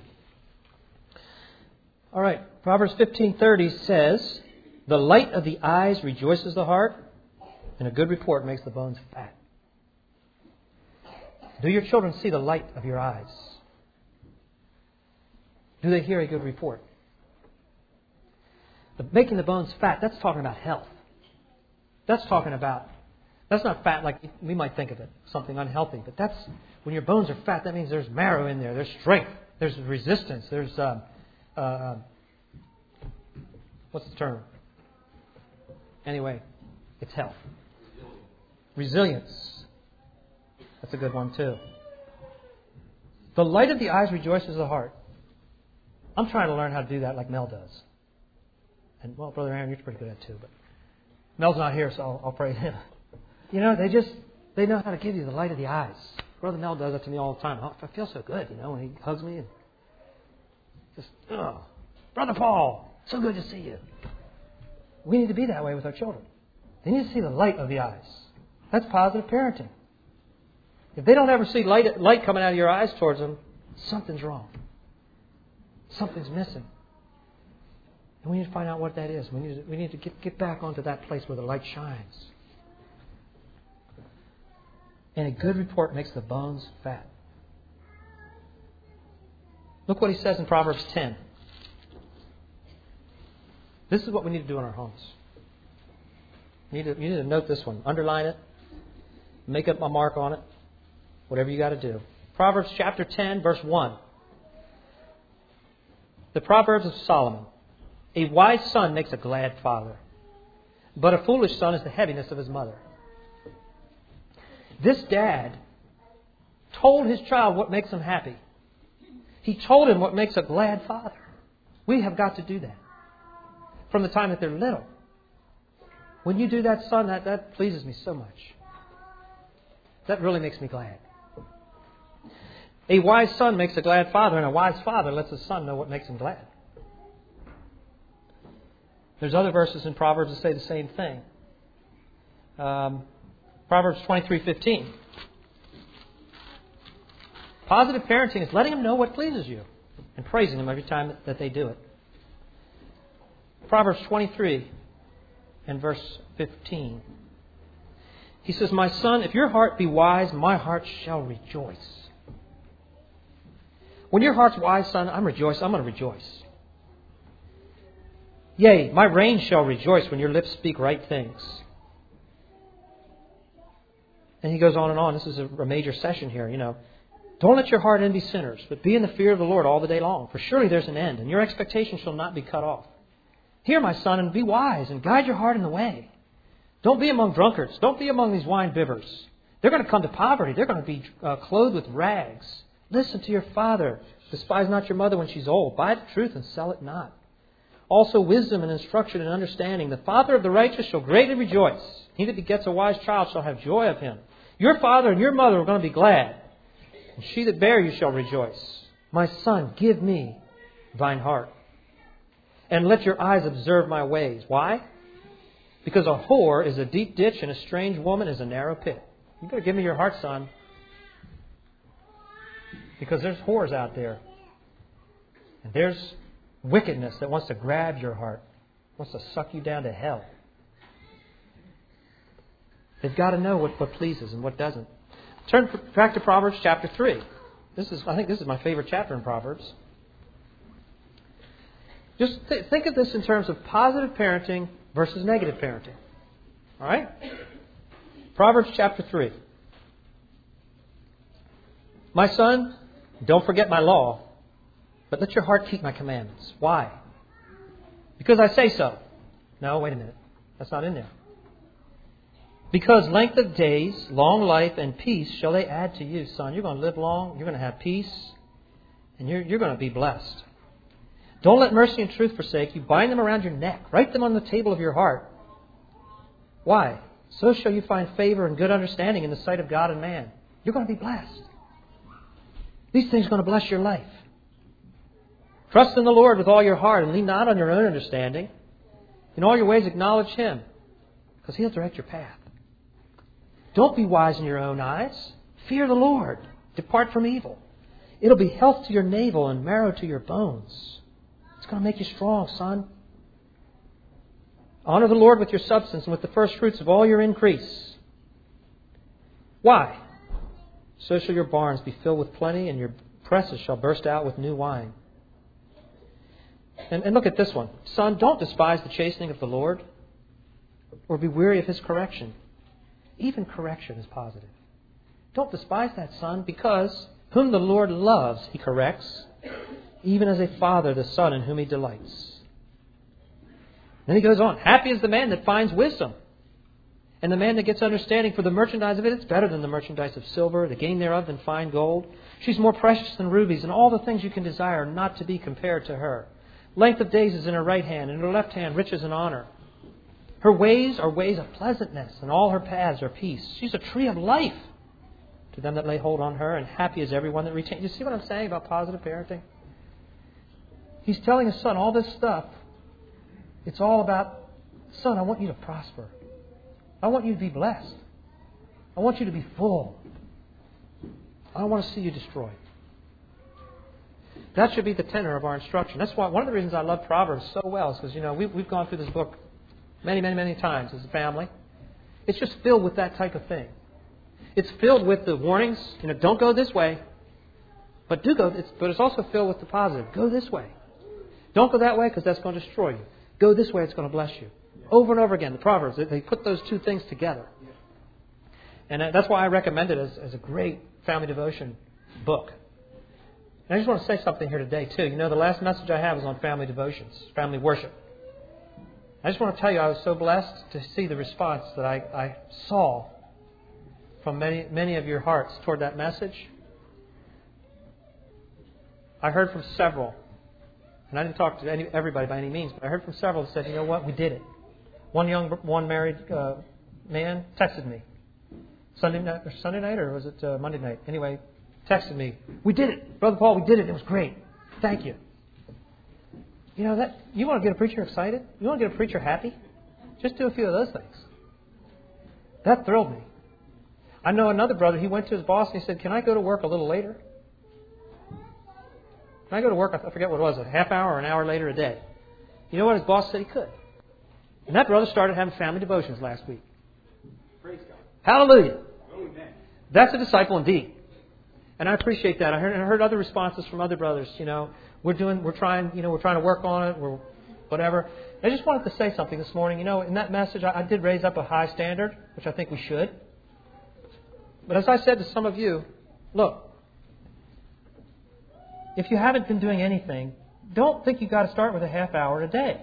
A: All right. Proverbs fifteen thirty says, the light of the eyes rejoices the heart, and a good report makes the bones fat. Do your children see the light of your eyes? Do they hear a good report? The making the bones fat, that's talking about health. That's talking about, that's not fat like we might think of it, something unhealthy. But that's, when your bones are fat, that means there's marrow in there, there's strength, there's resistance, there's, um, uh, what's the term? Anyway, it's health. Resilience. That's a good one too. The light of the eyes rejoices the heart. I'm trying to learn how to do that like Mel does. And, well, Brother Aaron, you're pretty good at it too. But Mel's not here, so I'll, I'll praise him. You know, they just, they know how to give you the light of the eyes. Brother Mel does that to me all the time. I feel so good, you know, when he hugs me and just, oh, Brother Paul, so good to see you. We need to be that way with our children. They need to see the light of the eyes. That's positive parenting. If they don't ever see light, light coming out of your eyes towards them, something's wrong. Something's missing. And we need to find out what that is. We need to, we need to get, get back onto that place where the light shines. And a good report makes the bones fat. Look what he says in Proverbs ten. This is what we need to do in our homes. You need to, you need to note this one. Underline it. Make up a mark on it. Whatever you got to do. Proverbs chapter ten, verse one. The Proverbs of Solomon. A wise son makes a glad father, but a foolish son is the heaviness of his mother. This dad told his child what makes him happy. He told him what makes a glad father. We have got to do that from the time that they're little. When you do that, son, that, that pleases me so much. That really makes me glad. A wise son makes a glad father, and a wise father lets his son know what makes him glad. There's other verses in Proverbs that say the same thing. Um, Proverbs twenty-three fifteen. Positive parenting is letting them know what pleases you and praising them every time that they do it. Proverbs twenty-three and verse fifteen. He says, "My son, if your heart be wise, my heart shall rejoice." When your heart's wise, son, I'm rejoiced. I'm going to rejoice. Yea, my reign shall rejoice when your lips speak right things. And he goes on and on. This is a major session here, you know. Don't let your heart envy sinners, but be in the fear of the Lord all the day long. For surely there's an end, and your expectation shall not be cut off. Hear, my son, and be wise, and guide your heart in the way. Don't be among drunkards. Don't be among these wine bibbers. They're going to come to poverty. They're going to be uh, clothed with rags. Listen to your father. Despise not your mother when she's old. Buy the truth and sell it not. Also wisdom and instruction and understanding. The father of the righteous shall greatly rejoice. He that begets a wise child shall have joy of him. Your father and your mother are going to be glad. And she that bare you shall rejoice. My son, give me thine heart. And let your eyes observe my ways. Why? Because a whore is a deep ditch and a strange woman is a narrow pit. You better give me your heart, son. Because there's whores out there. And there's wickedness that wants to grab your heart. Wants to suck you down to hell. They've got to know what, what pleases and what doesn't. Turn back to Proverbs chapter three. This is, I think this is my favorite chapter in Proverbs. Just th- think of this in terms of positive parenting versus negative parenting. All right? Proverbs chapter three. My son, don't forget my law, but let your heart keep my commandments. Why? Because I say so. No, wait a minute. That's not in there. Because length of days, long life, and peace shall they add to you, son. You're going to live long. You're going to have peace. And you're, you're going to be blessed. Don't let mercy and truth forsake you. Bind them around your neck. Write them on the table of your heart. Why? So shall you find favor and good understanding in the sight of God and man. You're going to be blessed. These things are going to bless your life. Trust in the Lord with all your heart and lean not on your own understanding. In all your ways acknowledge Him, because He'll direct your path. Don't be wise in your own eyes. Fear the Lord. Depart from evil. It'll be health to your navel and marrow to your bones. It's going to make you strong, son. Honor the Lord with your substance and with the first fruits of all your increase. Why? So shall your barns be filled with plenty, and your presses shall burst out with new wine. And, and look at this one. Son, don't despise the chastening of the Lord, or be weary of His correction. Even correction is positive. Don't despise that, son, because whom the Lord loves, He corrects, even as a father the son in whom He delights. Then he goes on. Happy is the man that finds wisdom, and the man that gets understanding. For the merchandise of it, it's better than the merchandise of silver, the gain thereof than fine gold. She's more precious than rubies, and all the things you can desire are not to be compared to her. Length of days is in her right hand, and in her left hand riches and honor. Her ways are ways of pleasantness, and all her paths are peace. She's a tree of life to them that lay hold on her, and happy is everyone that retains. You see what I'm saying about positive parenting? He's telling his son all this stuff. It's all about, son, I want you to prosper. I want you to be blessed. I want you to be full. I don't want to see you destroyed. That should be the tenor of our instruction. That's why one of the reasons I love Proverbs so well is because, you know, we, we've gone through this book many, many, many times as a family. It's just filled with that type of thing. It's filled with the warnings, you know, don't go this way, but do go. It's, but it's also filled with the positive. Go this way. Don't go that way because that's going to destroy you. Go this way, it's going to bless you. Over and over again, the Proverbs, they put those two things together. And that's why I recommend it as, as a great family devotion book. And I just want to say something here today, too. You know, the last message I have is on family devotions, family worship. I just want to tell you I was so blessed to see the response that I, I saw from many, many of your hearts toward that message. I heard from several, and I didn't talk to any, everybody by any means, but I heard from several that said, you know what, we did it. One young, one married uh, man texted me Sunday night, or Sunday night, or was it uh, Monday night? Anyway, texted me, we did it. Brother Paul, we did it. It was great. Thank you. You know, that you want to get a preacher excited? You want to get a preacher happy? Just do a few of those things. That thrilled me. I know another brother, he went to his boss and he said, can I go to work a little later? Can I go to work, I forget what it was, a half hour or an hour later a day? You know what? His boss said he could. And that brother started having family devotions last week.
B: Praise God.
A: Hallelujah.
B: Amen.
A: That's a disciple indeed. And I appreciate that. I heard, I heard other responses from other brothers. You know, we're doing, we're trying, you know, we're trying to work on it. We're whatever. I just wanted to say something this morning. You know, in that message, I, I did raise up a high standard, which I think we should. But as I said to some of you, look, if you haven't been doing anything, don't think you've got to start with a half hour a day.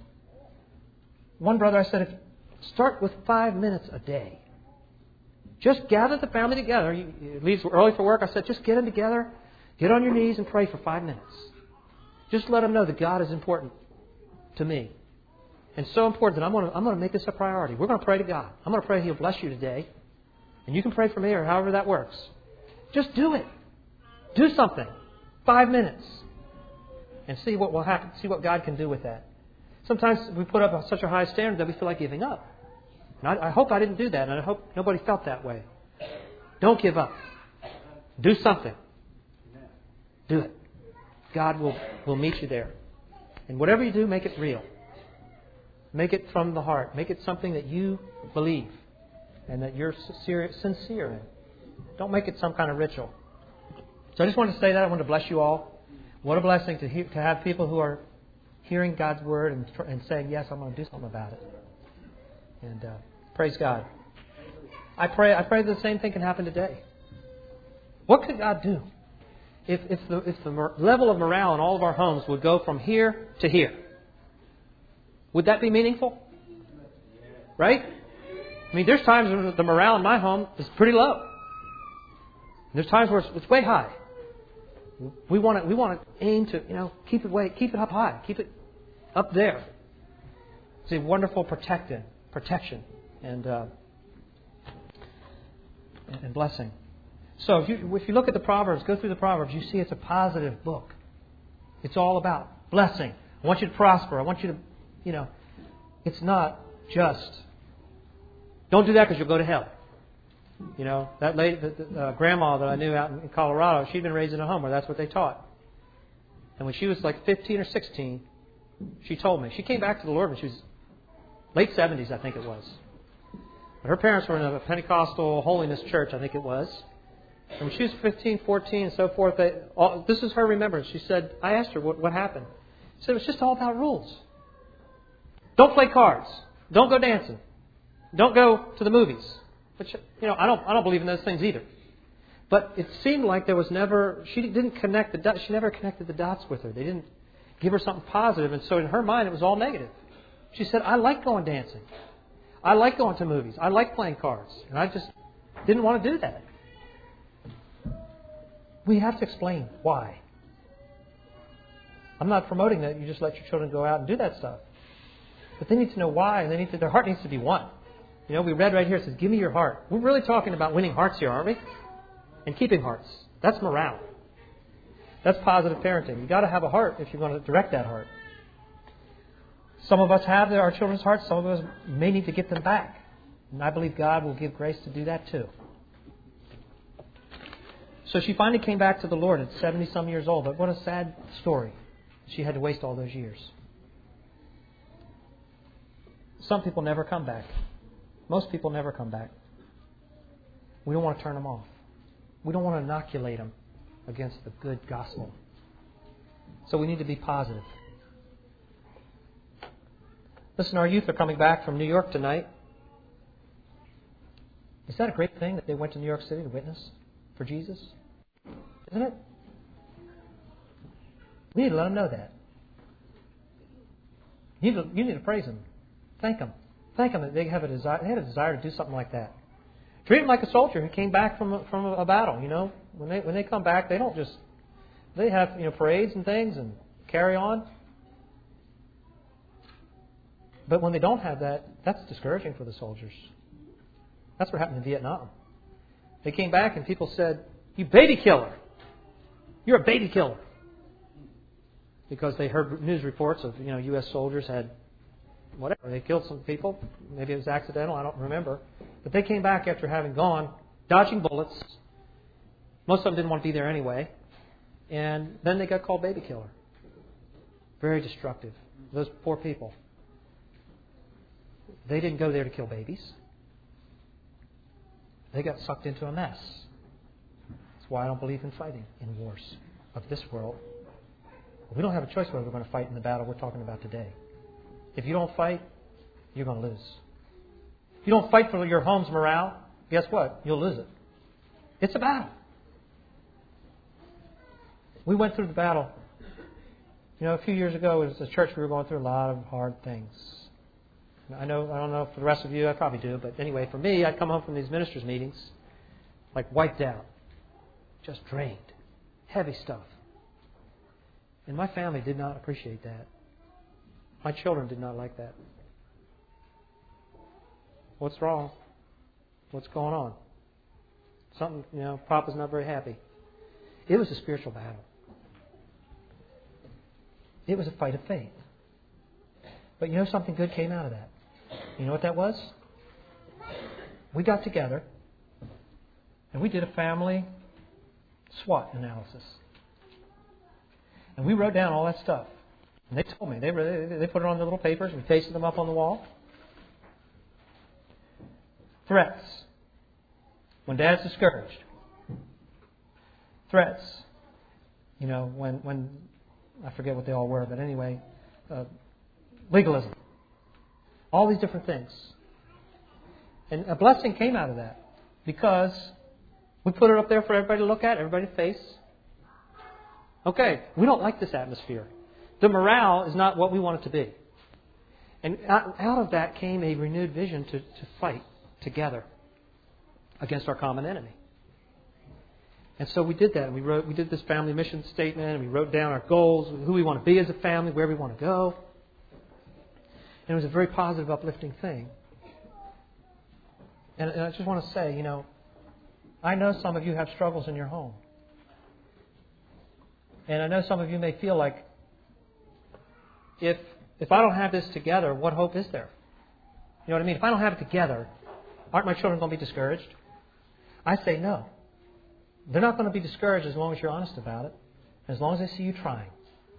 A: One brother, I said, if, start with five minutes a day. Just gather the family together. He leaves early for work. I said, just get them together. Get on your knees and pray for five minutes. Just let them know that God is important to me. And so important that I'm going to, I'm going to make this a priority. We're going to pray to God. I'm going to pray He'll bless you today. And you can pray for me or however that works. Just do it. Do something. Five minutes. And see what will happen. See what God can do with that. Sometimes we put up such a high standard that we feel like giving up. And I, I hope I didn't do that, and I hope nobody felt that way. Don't give up. Do something. Do it. God will, will meet you there. And whatever you do, make it real. Make it from the heart. Make it something that you believe and that you're sincere, sincere in. Don't make it some kind of ritual. So I just wanted to say that. I want to bless you all. What a blessing to, hear, to have people who are hearing God's Word and, and saying, yes, I'm going to do something about it. And uh, praise God. I pray I pray the same thing can happen today. What could God do if, if, the, if the level of morale in all of our homes would go from here to here? Would that be meaningful? Right? I mean, there's times when the morale in my home is pretty low. There's times where it's, it's way high. We want to we want to aim to you know keep it way keep it up high, keep it up there. It's a wonderful protecting. protection and uh, and blessing. So if you if you look at the Proverbs, go through the Proverbs, you see it's a positive book. It's all about blessing. I want you to prosper. I want you to, you know, it's not just. Don't do that because you'll go to hell. You know, that lady, the, the uh, grandma that I knew out in Colorado, she'd been raised in a home where that's what they taught. And when she was like fifteen or sixteen, she told me she came back to the Lord when she was late seventies, I think it was. But her parents were in a Pentecostal holiness church, I think it was. And when she was fifteen, fourteen, and so forth, they, all, this is her remembrance. She said, I asked her what, what happened. She said, it was just all about rules. Don't play cards. Don't go dancing. Don't go to the movies. Which, you know, I don't, I don't believe in those things either. But it seemed like there was never, she didn't connect the dots. She never connected the dots with her. They didn't give her something positive. And so in her mind, it was all negative. She said, I like going dancing. I like going to movies. I like playing cards. And I just didn't want to do that. We have to explain why. I'm not promoting that you just let your children go out and do that stuff. But they need to know why, and they need to, their heart needs to be won. You know, we read right here, it says, give me your heart. We're really talking about winning hearts here, aren't we? And keeping hearts. That's morale. That's positive parenting. You've got to have a heart if you're going to direct that heart. Some of us have our children's hearts. Some of us may need to get them back. And I believe God will give grace to do that too. So she finally came back to the Lord at seventy-some years old. But what a sad story. She had to waste all those years. Some people never come back. Most people never come back. We don't want to turn them off. We don't want to inoculate them against the good gospel. So we need to be positive. Listen, our youth are coming back from New York tonight. Is that a great thing that they went to New York City to witness for Jesus? Isn't it? We need to let them know that. You need to, you need to praise them. Thank them. Thank them that they have a desire. They had a desire to do something like that. Treat them like a soldier who came back from a, from a battle. You know, when they when they come back, they don't just they have you know parades and things and carry on. But when they don't have that, that's discouraging for the soldiers. That's what happened in Vietnam. They came back and people said, "You baby killer! You're a baby killer!" Because they heard news reports of you know U S soldiers had whatever they killed some people. Maybe it was accidental. I don't remember. But they came back after having gone, dodging bullets. Most of them didn't want to be there anyway. And then they got called baby killer. Very destructive. Those poor people. They didn't go there to kill babies. They got sucked into a mess. That's why I don't believe in fighting in wars of this world. We don't have a choice whether we're going to fight in the battle we're talking about today. If you don't fight, you're going to lose. If you don't fight for your home's morale, guess what? You'll lose it. It's a battle. We went through the battle. You know, a few years ago, as a church, we were going through a lot of hard things. I know, I don't know for the rest of you, I probably do, but anyway, for me, I'd come home from these ministers' meetings, like wiped out, just drained, heavy stuff. And my family did not appreciate that. My children did not like that. What's wrong? What's going on? Something, you know, Papa's not very happy. It was a spiritual battle. It was a fight of faith. But you know something good came out of that. You know what that was? We got together and we did a family SWOT analysis. And we wrote down all that stuff. And they told me. They, they put it on the little papers. We pasted them up on the wall. Threats. When Dad's discouraged. Threats. You know, when, when I forget what they all were, but anyway, uh, legalism. All these different things. And a blessing came out of that. Because we put it up there for everybody to look at, everybody to face. Okay, we don't like this atmosphere. The morale is not what we want it to be. And out of that came a renewed vision to, to fight together against our common enemy. And so we did that. We wrote, we did this family mission statement, and we wrote down our goals, who we want to be as a family, where we want to go. And it was a very positive, uplifting thing. And, and I just want to say, you know, I know some of you have struggles in your home. And I know some of you may feel like, if if I don't have this together, what hope is there? You know what I mean? If I don't have it together, aren't my children going to be discouraged? I say no. They're not going to be discouraged as long as you're honest about it, as long as they see you trying.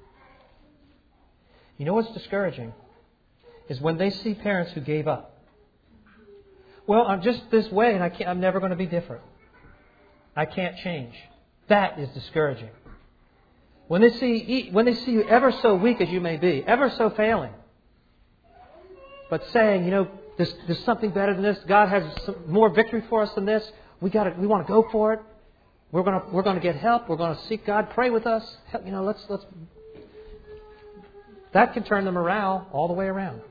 A: You know what's discouraging? Is when they see parents who gave up. Well, I'm just this way and I can't, I'm never going to be different. I can't change. That is discouraging. When they see when they see you ever so weak as you may be, ever so failing, but saying, you know, there's, there's something better than this. God has some more victory for us than this. We got we want to go for it. We're going to we're going to get help. We're going to seek God. Pray with us. You know, let's let's. That can turn the morale all the way around.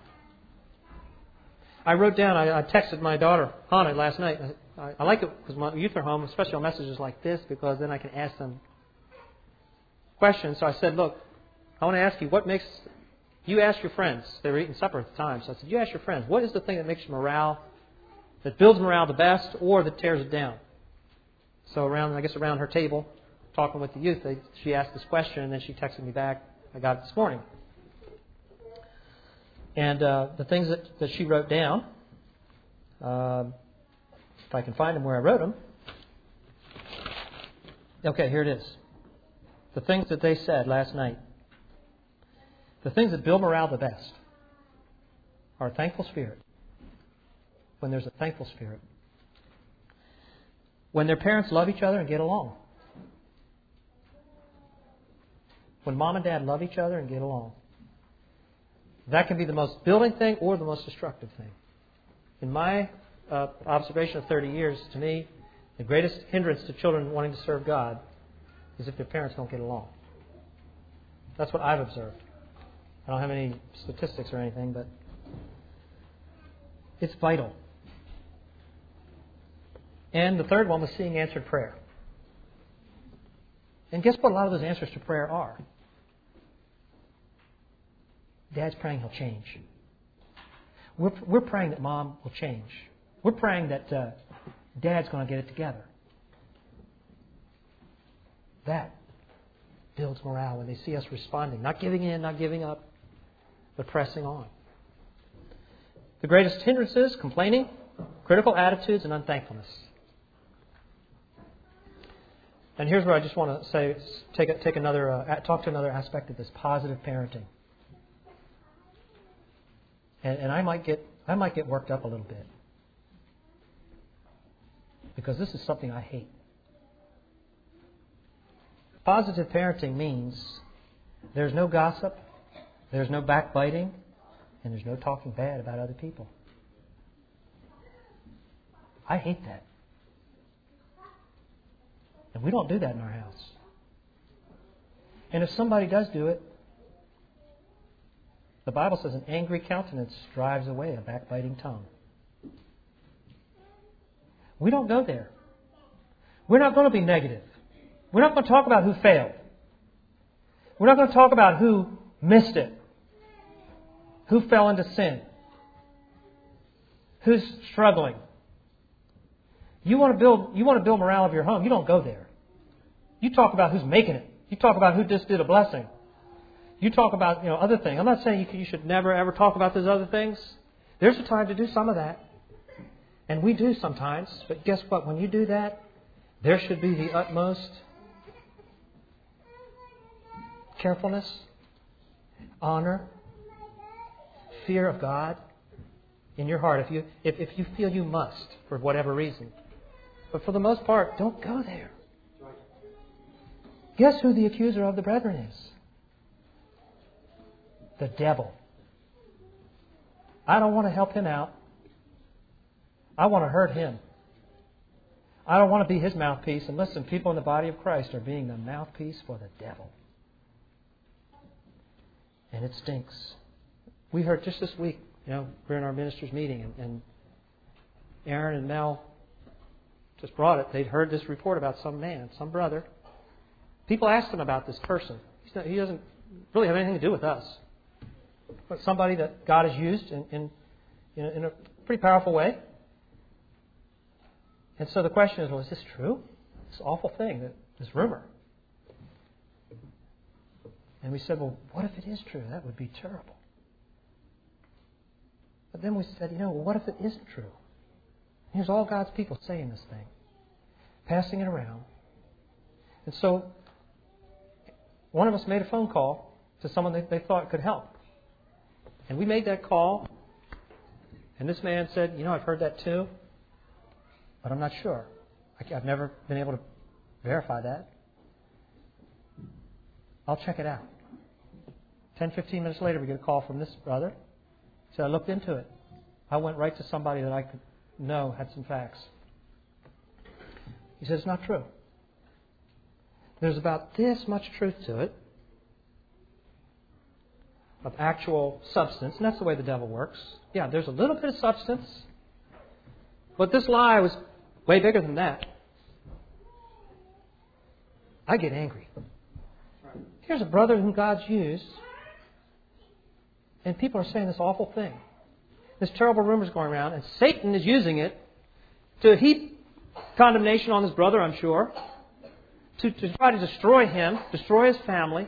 A: I wrote down. I, I texted my daughter Hannah last night. I, I like it because my youth are home, especially on messages like this, because then I can ask them questions. So I said, look, I want to ask you, what makes, you ask your friends, they were eating supper at the time, so I said, you ask your friends, what is the thing that makes morale, that builds morale the best or that tears it down? So around, I guess around her table, talking with the youth, they, she asked this question and then she texted me back. I got it this morning. And uh, the things that, that she wrote down Um, if I can find them where I wrote them. Okay, here it is. The things that they said last night. The things that build morale the best are a thankful spirit. When there's a thankful spirit. When their parents love each other and get along. When mom and dad love each other and get along. That can be the most building thing or the most destructive thing. In my uh, observation of thirty years, to me, the greatest hindrance to children wanting to serve God is if their parents don't get along. That's what I've observed. I don't have any statistics or anything, but it's vital. And the third one was seeing answered prayer. And guess what a lot of those answers to prayer are? Dad's praying he'll change. We're, we're praying that mom will change. We're praying that uh, Dad's going to get it together. That builds morale when they see us responding. Not giving in, not giving up, but pressing on. The greatest hindrances, complaining, critical attitudes, and unthankfulness. And here's where I just want to say, take a, take another, uh, talk to another aspect of this: positive parenting. And, and I might get, I might get worked up a little bit because this is something I hate. Positive parenting means there's no gossip, there's no backbiting, and there's no talking bad about other people. I hate that. And we don't do that in our house. And if somebody does do it, the Bible says an angry countenance drives away a backbiting tongue. We don't go there. We're not going to be negative. We're not going to talk about who failed. We're not going to talk about who missed it, who fell into sin, who's struggling. You want to build, you want to build morale of your home. You don't go there. You talk about who's making it. You talk about who just did a blessing. You talk about, you know, other things. I'm not saying you, you should never ever talk about those other things. There's a time to do some of that, and we do sometimes. But guess what? When you do that, there should be the utmost carefulness, honor, fear of God in your heart. If you if, if you feel you must for whatever reason, but for the most part, don't go there. Guess who the accuser of the brethren is? The devil. I don't want to help him out. I want to hurt him. I don't want to be his mouthpiece. And listen, people in the body of Christ are being the mouthpiece for the devil. And it stinks. We heard just this week, you know, we're in our ministers' meeting, and, and Aaron and Mel just brought it. They'd heard this report about some man, some brother. People asked him about this person. He's not, he doesn't really have anything to do with us. But somebody that God has used in, in, in, a, in a pretty powerful way. And so the question is, well, is this true? This awful thing, that this rumor. And we said, well, what if it is true? That would be terrible. But then we said, you know, well, what if it isn't true? Here's all God's people saying this thing, passing it around. And so one of us made a phone call to someone that they thought could help. And we made that call, and this man said, you know, I've heard that too, but I'm not sure. I've never been able to verify that. I'll check it out. Ten, fifteen minutes later, we get a call from this brother. He said, I looked into it. I went right to somebody that I could know had some facts. He said, it's not true. There's about this much truth to it, of actual substance, and that's the way the devil works. Yeah, there's a little bit of substance, but this lie was way bigger than that. I get angry. Here's a brother whom God's used, and people are saying this awful thing. This terrible rumor's going around, and Satan is using it to heap condemnation on his brother, I'm sure, to, to try to destroy him, destroy his family.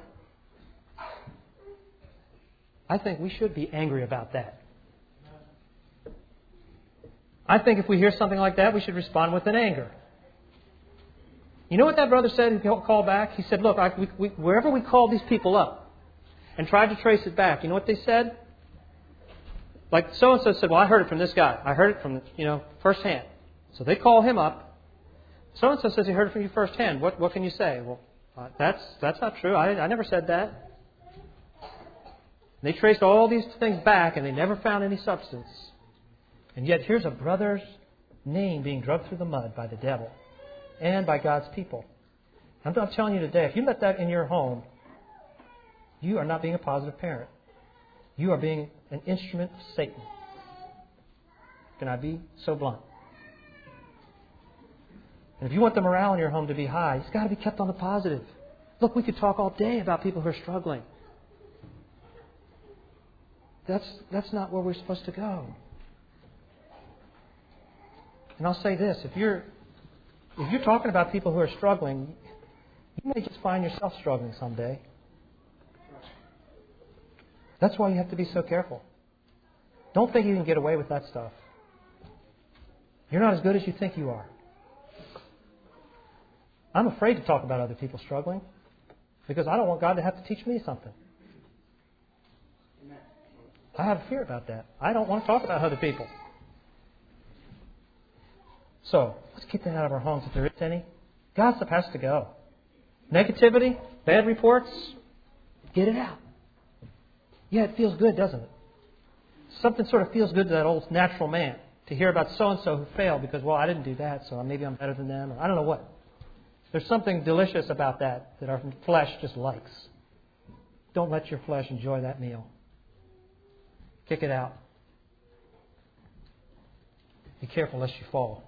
A: I think we should be angry about that. I think if we hear something like that, we should respond with an anger. You know what that brother said? He called back. He said, look, I, we, we, wherever we called these people up and tried to trace it back, you know what they said? Like so-and-so said, well, I heard it from this guy. I heard it from, you know, firsthand. So they call him up. So-and-so says he heard it from you firsthand. What, what can you say? Well, uh, that's that's not true. I, I never said that. They traced all these things back and they never found any substance. And yet here's a brother's name being drugged through the mud by the devil and by God's people. I'm not telling you today, if you let that in your home, you are not being a positive parent. You are being an instrument of Satan. Can I be so blunt? And if you want the morale in your home to be high, it's got to be kept on the positive. Look, we could talk all day about people who are struggling. That's, that's not where we're supposed to go. And I'll say this, if you're if you're talking about people who are struggling, you may just find yourself struggling someday. That's why you have to be so careful. Don't think you can get away with that stuff. You're not as good as you think you are. I'm afraid to talk about other people struggling because I don't want God to have to teach me something. I have a fear about that. I don't want to talk about other people. So, let's keep that out of our homes if there is any. Gossip has to go. Negativity, bad reports, get it out. Yeah, it feels good, doesn't it? Something sort of feels good to that old natural man to hear about so-and-so who failed because, well, I didn't do that, so maybe I'm better than them. Or I don't know what. There's something delicious about that that our flesh just likes. Don't let your flesh enjoy that meal. Kick it out. Be careful lest you fall.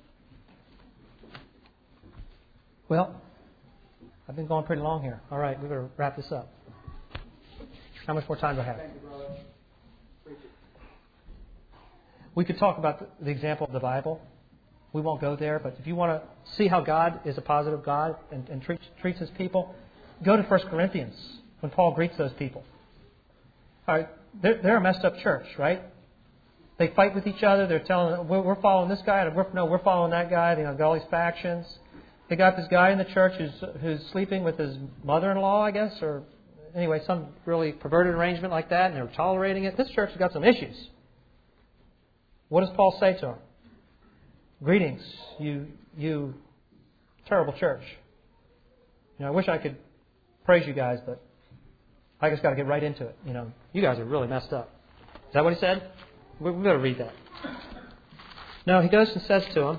A: Well, I've been going pretty long here. All right, we've got to wrap this up. How much more time do I have?
B: Thank you, brother. Preach it.
A: We could talk about the example of the Bible. We won't go there, but if you want to see how God is a positive God and, and treats, treats His people, go to First Corinthians when Paul greets those people. All right, they're, they're a messed up church, right? They fight with each other. They're telling, we're, we're following this guy, and we're, no, we're following that guy. You know, got all these factions. They got this guy in the church who's who's sleeping with his mother-in-law, I guess, or anyway, some really perverted arrangement like that, and they're tolerating it. This church has got some issues. What does Paul say to them? Greetings, you you terrible church. You know, I wish I could praise you guys, but I just got to get right into it. You know, you guys are really messed up. Is that what he said? We better read that. No, he goes and says to them,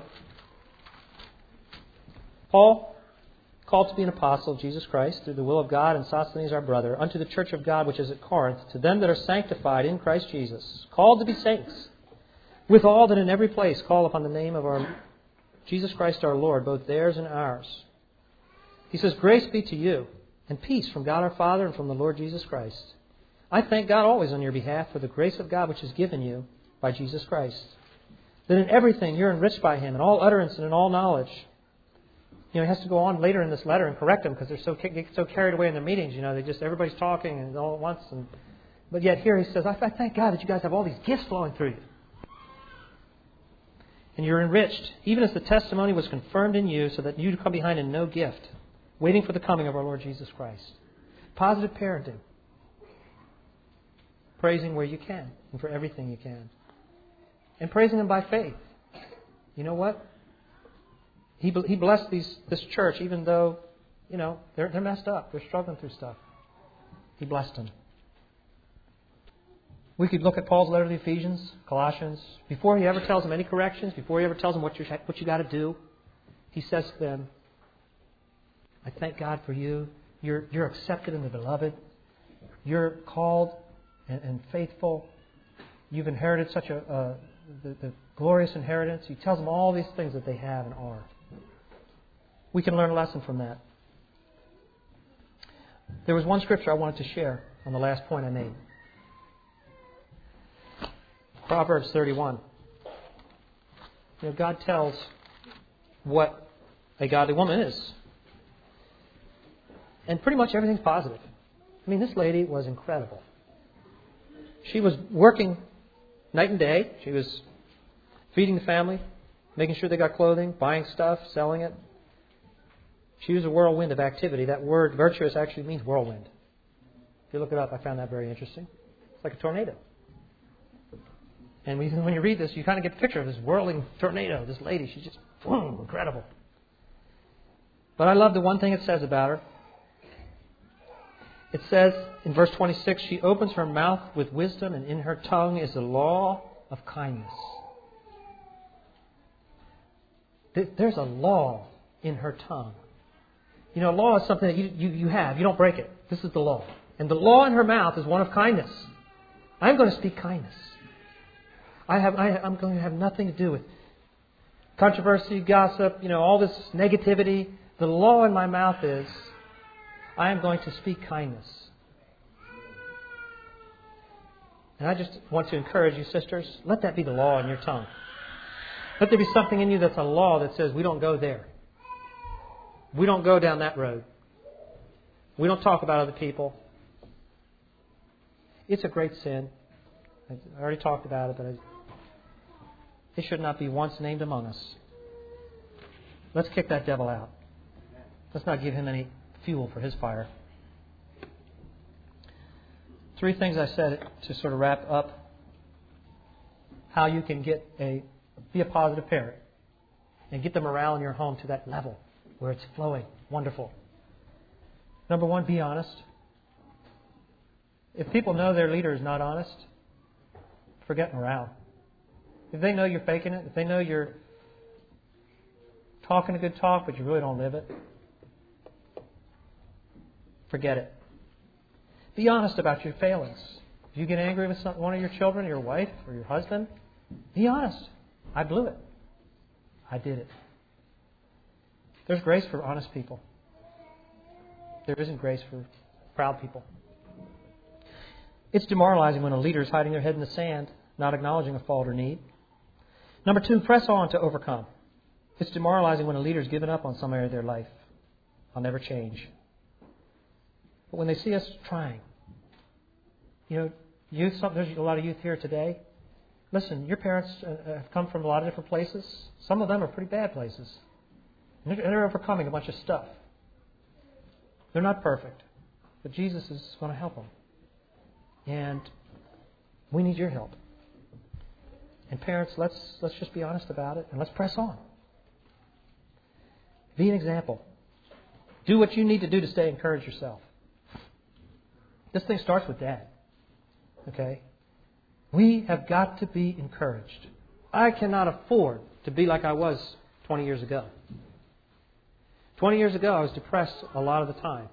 A: Paul, called to be an apostle of Jesus Christ through the will of God, and Sosthenes our brother, unto the church of God which is at Corinth, to them that are sanctified in Christ Jesus, called to be saints, with all that in every place call upon the name of our Jesus Christ our Lord, both theirs and ours. He says, grace be to you, and peace from God our Father and from the Lord Jesus Christ. I thank God always on your behalf for the grace of God which is given you by Jesus Christ, that in everything you're enriched by Him, in all utterance and in all knowledge. You know, he has to go on later in this letter and correct them because they're so get so carried away in their meetings. You know, they just everybody's talking and all at once. And but yet here he says, I, I thank God that you guys have all these gifts flowing through you, and you're enriched, even as the testimony was confirmed in you, so that you come behind in no gift, waiting for the coming of our Lord Jesus Christ. Positive parenting, praising where you can and for everything you can, and praising Him by faith. You know what? He he blessed these this church, even though, you know, they're they're messed up. They're struggling through stuff. He blessed them. We could look at Paul's letter to the Ephesians, Colossians. Before he ever tells them any corrections, before he ever tells them what you what you got to do, he says to them, "I thank God for you. You're you're accepted in the Beloved. You're called and, and faithful. You've inherited such a uh, the, the glorious inheritance." He tells them all these things that they have and are. We can learn a lesson from that. There was one scripture I wanted to share on the last point I made. Proverbs thirty-one. You know, God tells what a godly woman is. And pretty much everything's positive. I mean, this lady was incredible. She was working night and day. She was feeding the family, making sure they got clothing, buying stuff, selling it. She was a whirlwind of activity. That word virtuous actually means whirlwind. If you look it up, I found that very interesting. It's like a tornado. And when you read this, you kind of get the picture of this whirling tornado, this lady. She's just, boom, incredible. But I love the one thing it says about her. It says in verse twenty-six, she opens her mouth with wisdom, and in her tongue is the law of kindness. There's a law in her tongue. You know, law is something that you, you, you have. You don't break it. This is the law. And the law in her mouth is one of kindness. I'm going to speak kindness. I have, I, I'm going to have nothing to do with controversy, gossip, you know, all this negativity. The law in my mouth is, I am going to speak kindness. And I just want to encourage you, sisters, let that be the law in your tongue. Let there be something in you that's a law that says we don't go there. We don't go down that road. We don't talk about other people. It's a great sin. I already talked about it, but I, it should not be once named among us. Let's kick that devil out. Let's not give him any fuel for his fire. Three things I said to sort of wrap up how you can get a be a positive parent and get the morale in your home to that level where it's flowing. Wonderful. Number one, be honest. If people know their leader is not honest, forget morale. If they know you're faking it, if they know you're talking a good talk but you really don't live it, forget it. Be honest about your failings. If you get angry with some, one of your children, your wife, or your husband, be honest. I blew it. I did it. There's grace for honest people. There isn't grace for proud people. It's demoralizing when a leader is hiding their head in the sand, not acknowledging a fault or need. Number two, press on to overcome. It's demoralizing when a leader is given up on some area of their life. I'll never change. But when they see us trying, you know, youth, there's a lot of youth here today. Listen, your parents have come from a lot of different places. Some of them are pretty bad places. And they're overcoming a bunch of stuff. They're not perfect. But Jesus is going to help them. And we need your help. And parents, let's let's just be honest about it and let's press on. Be an example. Do what you need to do to stay encouraged yourself. This thing starts with Dad. Okay? We have got to be encouraged. I cannot afford to be like I was twenty years ago. twenty years ago, I was depressed a lot of the time.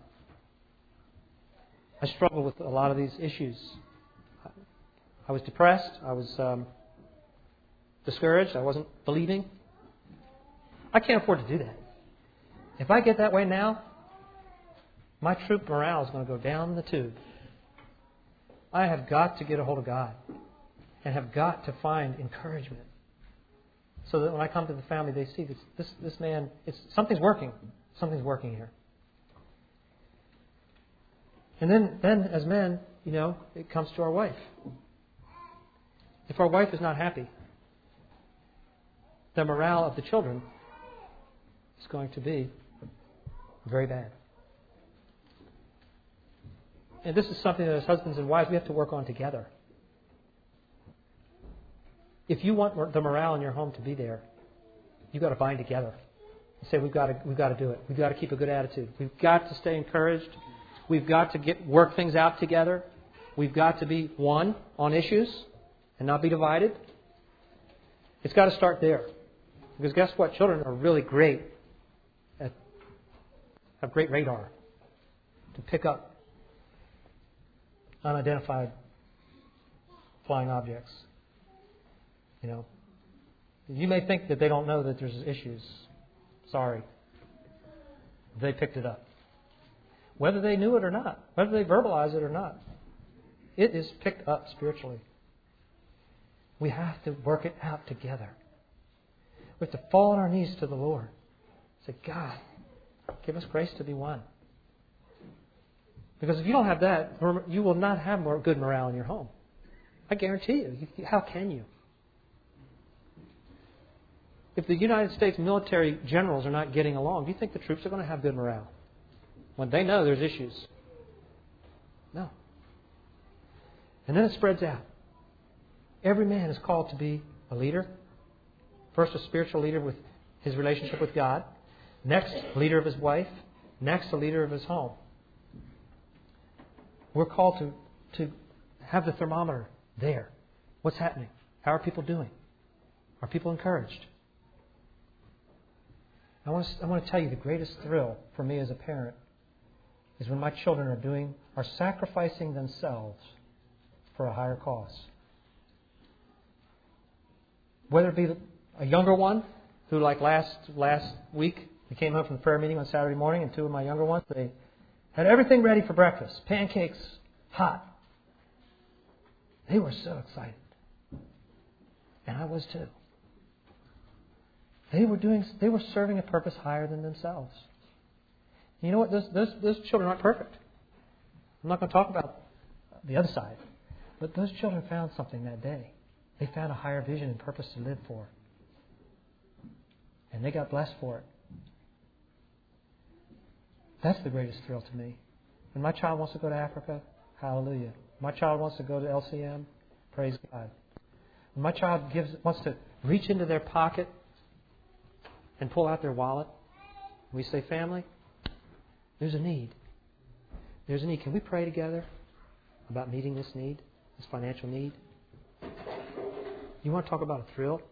A: I struggled with a lot of these issues. I was depressed. I was um, discouraged. I wasn't believing. I can't afford to do that. If I get that way now, my troop morale is going to go down the tube. I have got to get a hold of God and have got to find encouragement so that when I come to the family, they see this this, this man, it's, something's working. Something's working here. And then, then, as men, you know, it comes to our wife. If our wife is not happy, the morale of the children is going to be very bad. And this is something that as husbands and wives we have to work on together. If you want the morale in your home to be there, you've got to bind together and say we've got to we've got to do it. We've got to keep a good attitude. We've got to stay encouraged. We've got to get work things out together. We've got to be one on issues and not be divided. It's got to start there. Because guess what? Children are really great at have great radar to pick up unidentified flying objects. You know, you may think that they don't know that there's issues. Sorry. They picked it up. Whether they knew it or not, whether they verbalize it or not, it is picked up spiritually. We have to work it out together. We have to fall on our knees to the Lord. Say, God, give us grace to be one. Because if you don't have that, you will not have more good morale in your home. I guarantee you. How can you? if the United States military generals are not getting along, do you think the troops are going to have good morale? When they know there's issues. No. And then it spreads out. Every man is called to be a leader. First, a spiritual leader with his relationship with God. Next, a leader of his wife. Next, a leader of his home. We're called to, to have the thermometer there. What's happening? How are people doing? Are people encouraged? I want to, I want to tell you the greatest thrill for me as a parent is when my children are doing, are sacrificing themselves for a higher cause. Whether it be a younger one who, like last last week, we came home from the prayer meeting on Saturday morning, and two of my younger ones, they had everything ready for breakfast. Pancakes, hot. They were so excited. And I was too. They were doing. They were serving a purpose higher than themselves. You know what? Those, those, those children aren't perfect. I'm not going to talk about the other side. But those children found something that day. They found a higher vision and purpose to live for. And they got blessed for it. That's the greatest thrill to me. When my child wants to go to Africa, hallelujah. My child wants to go to L C M, praise God. When my child gives, wants to reach into their pocket and pull out their wallet, we say, family, there's a need. There's a need. Can we pray together about meeting this need, this financial need? You want to talk about a thrill?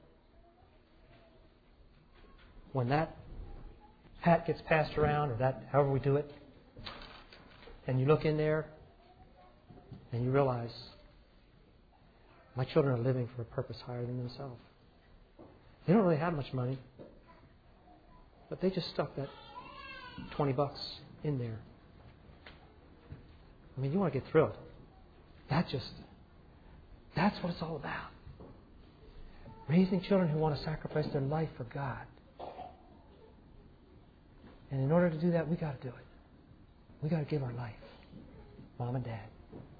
A: When that hat gets passed around, or that, however we do it, and you look in there and you realize my children are living for a purpose higher than themselves. They don't really have much money, but they just stuck that twenty bucks in there. I mean, you want to get thrilled. That just, that's what it's all about. Raising children who want to sacrifice their life for God. And in order to do that, we got to do it. We got to give our life. Mom and Dad.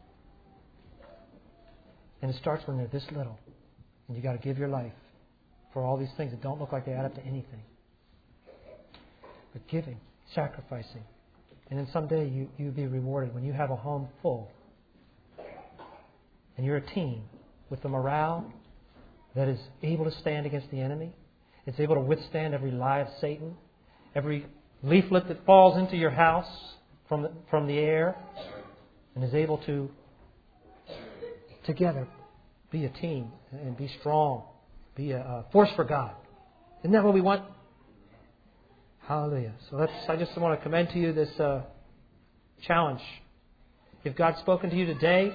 A: And it starts when they're this little. And you got to give your life for all these things that don't look like they add up to anything. But giving, sacrificing. And then someday you, you'll be rewarded when you have a home full. And you're a team with the morale that is able to stand against the enemy. It's able to withstand every lie of Satan. Every leaflet that falls into your house from the, from the air. And is able to, together, be a team and be strong. Be a, a force for God. Isn't that what we want? Hallelujah. So that's, I just want to commend to you this uh, challenge. If God's spoken to you today,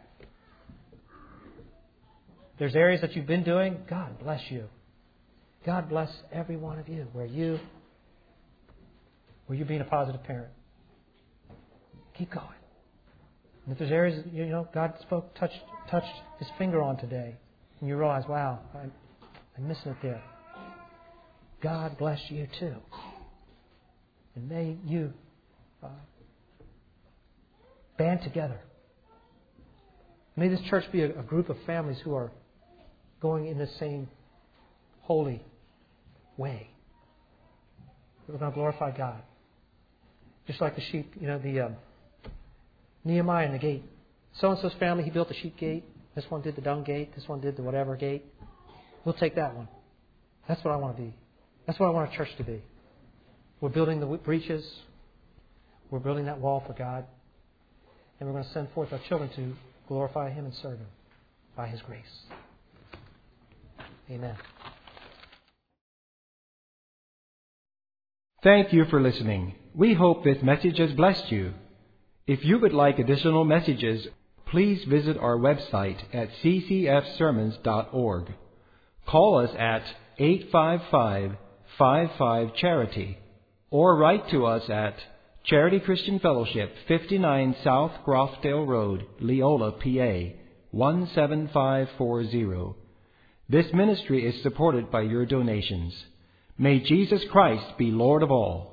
A: there's areas that you've been doing, God bless you. God bless every one of you where you where you're being a positive parent. Keep going. And if there's areas you know God spoke, touched, touched His finger on today, and you realize, wow, I'm, I'm missing it there. God bless you too. And may you uh, band together. May this church be a, a group of families who are going in the same holy way. We're going to glorify God. Just like the sheep, you know, the um, Nehemiah and the gate. So-and-so's family, he built the sheep gate. This one did the dung gate. This one did the whatever gate. We'll take that one. That's what I want to be. That's what I want our church to be. We're building the breaches. We're building that wall for God. And we're going to send forth our children to glorify Him and serve Him by His grace. Amen.
C: Thank you for listening. We hope this message has blessed you. If you would like additional messages, please visit our website at c c f sermons dot org. Call us at eight five five, five five, charity or write to us at Charity Christian Fellowship, fifty-nine South Grothdale Road, Leola, P A, one seven five four zero. This ministry is supported by your donations. May Jesus Christ be Lord of all.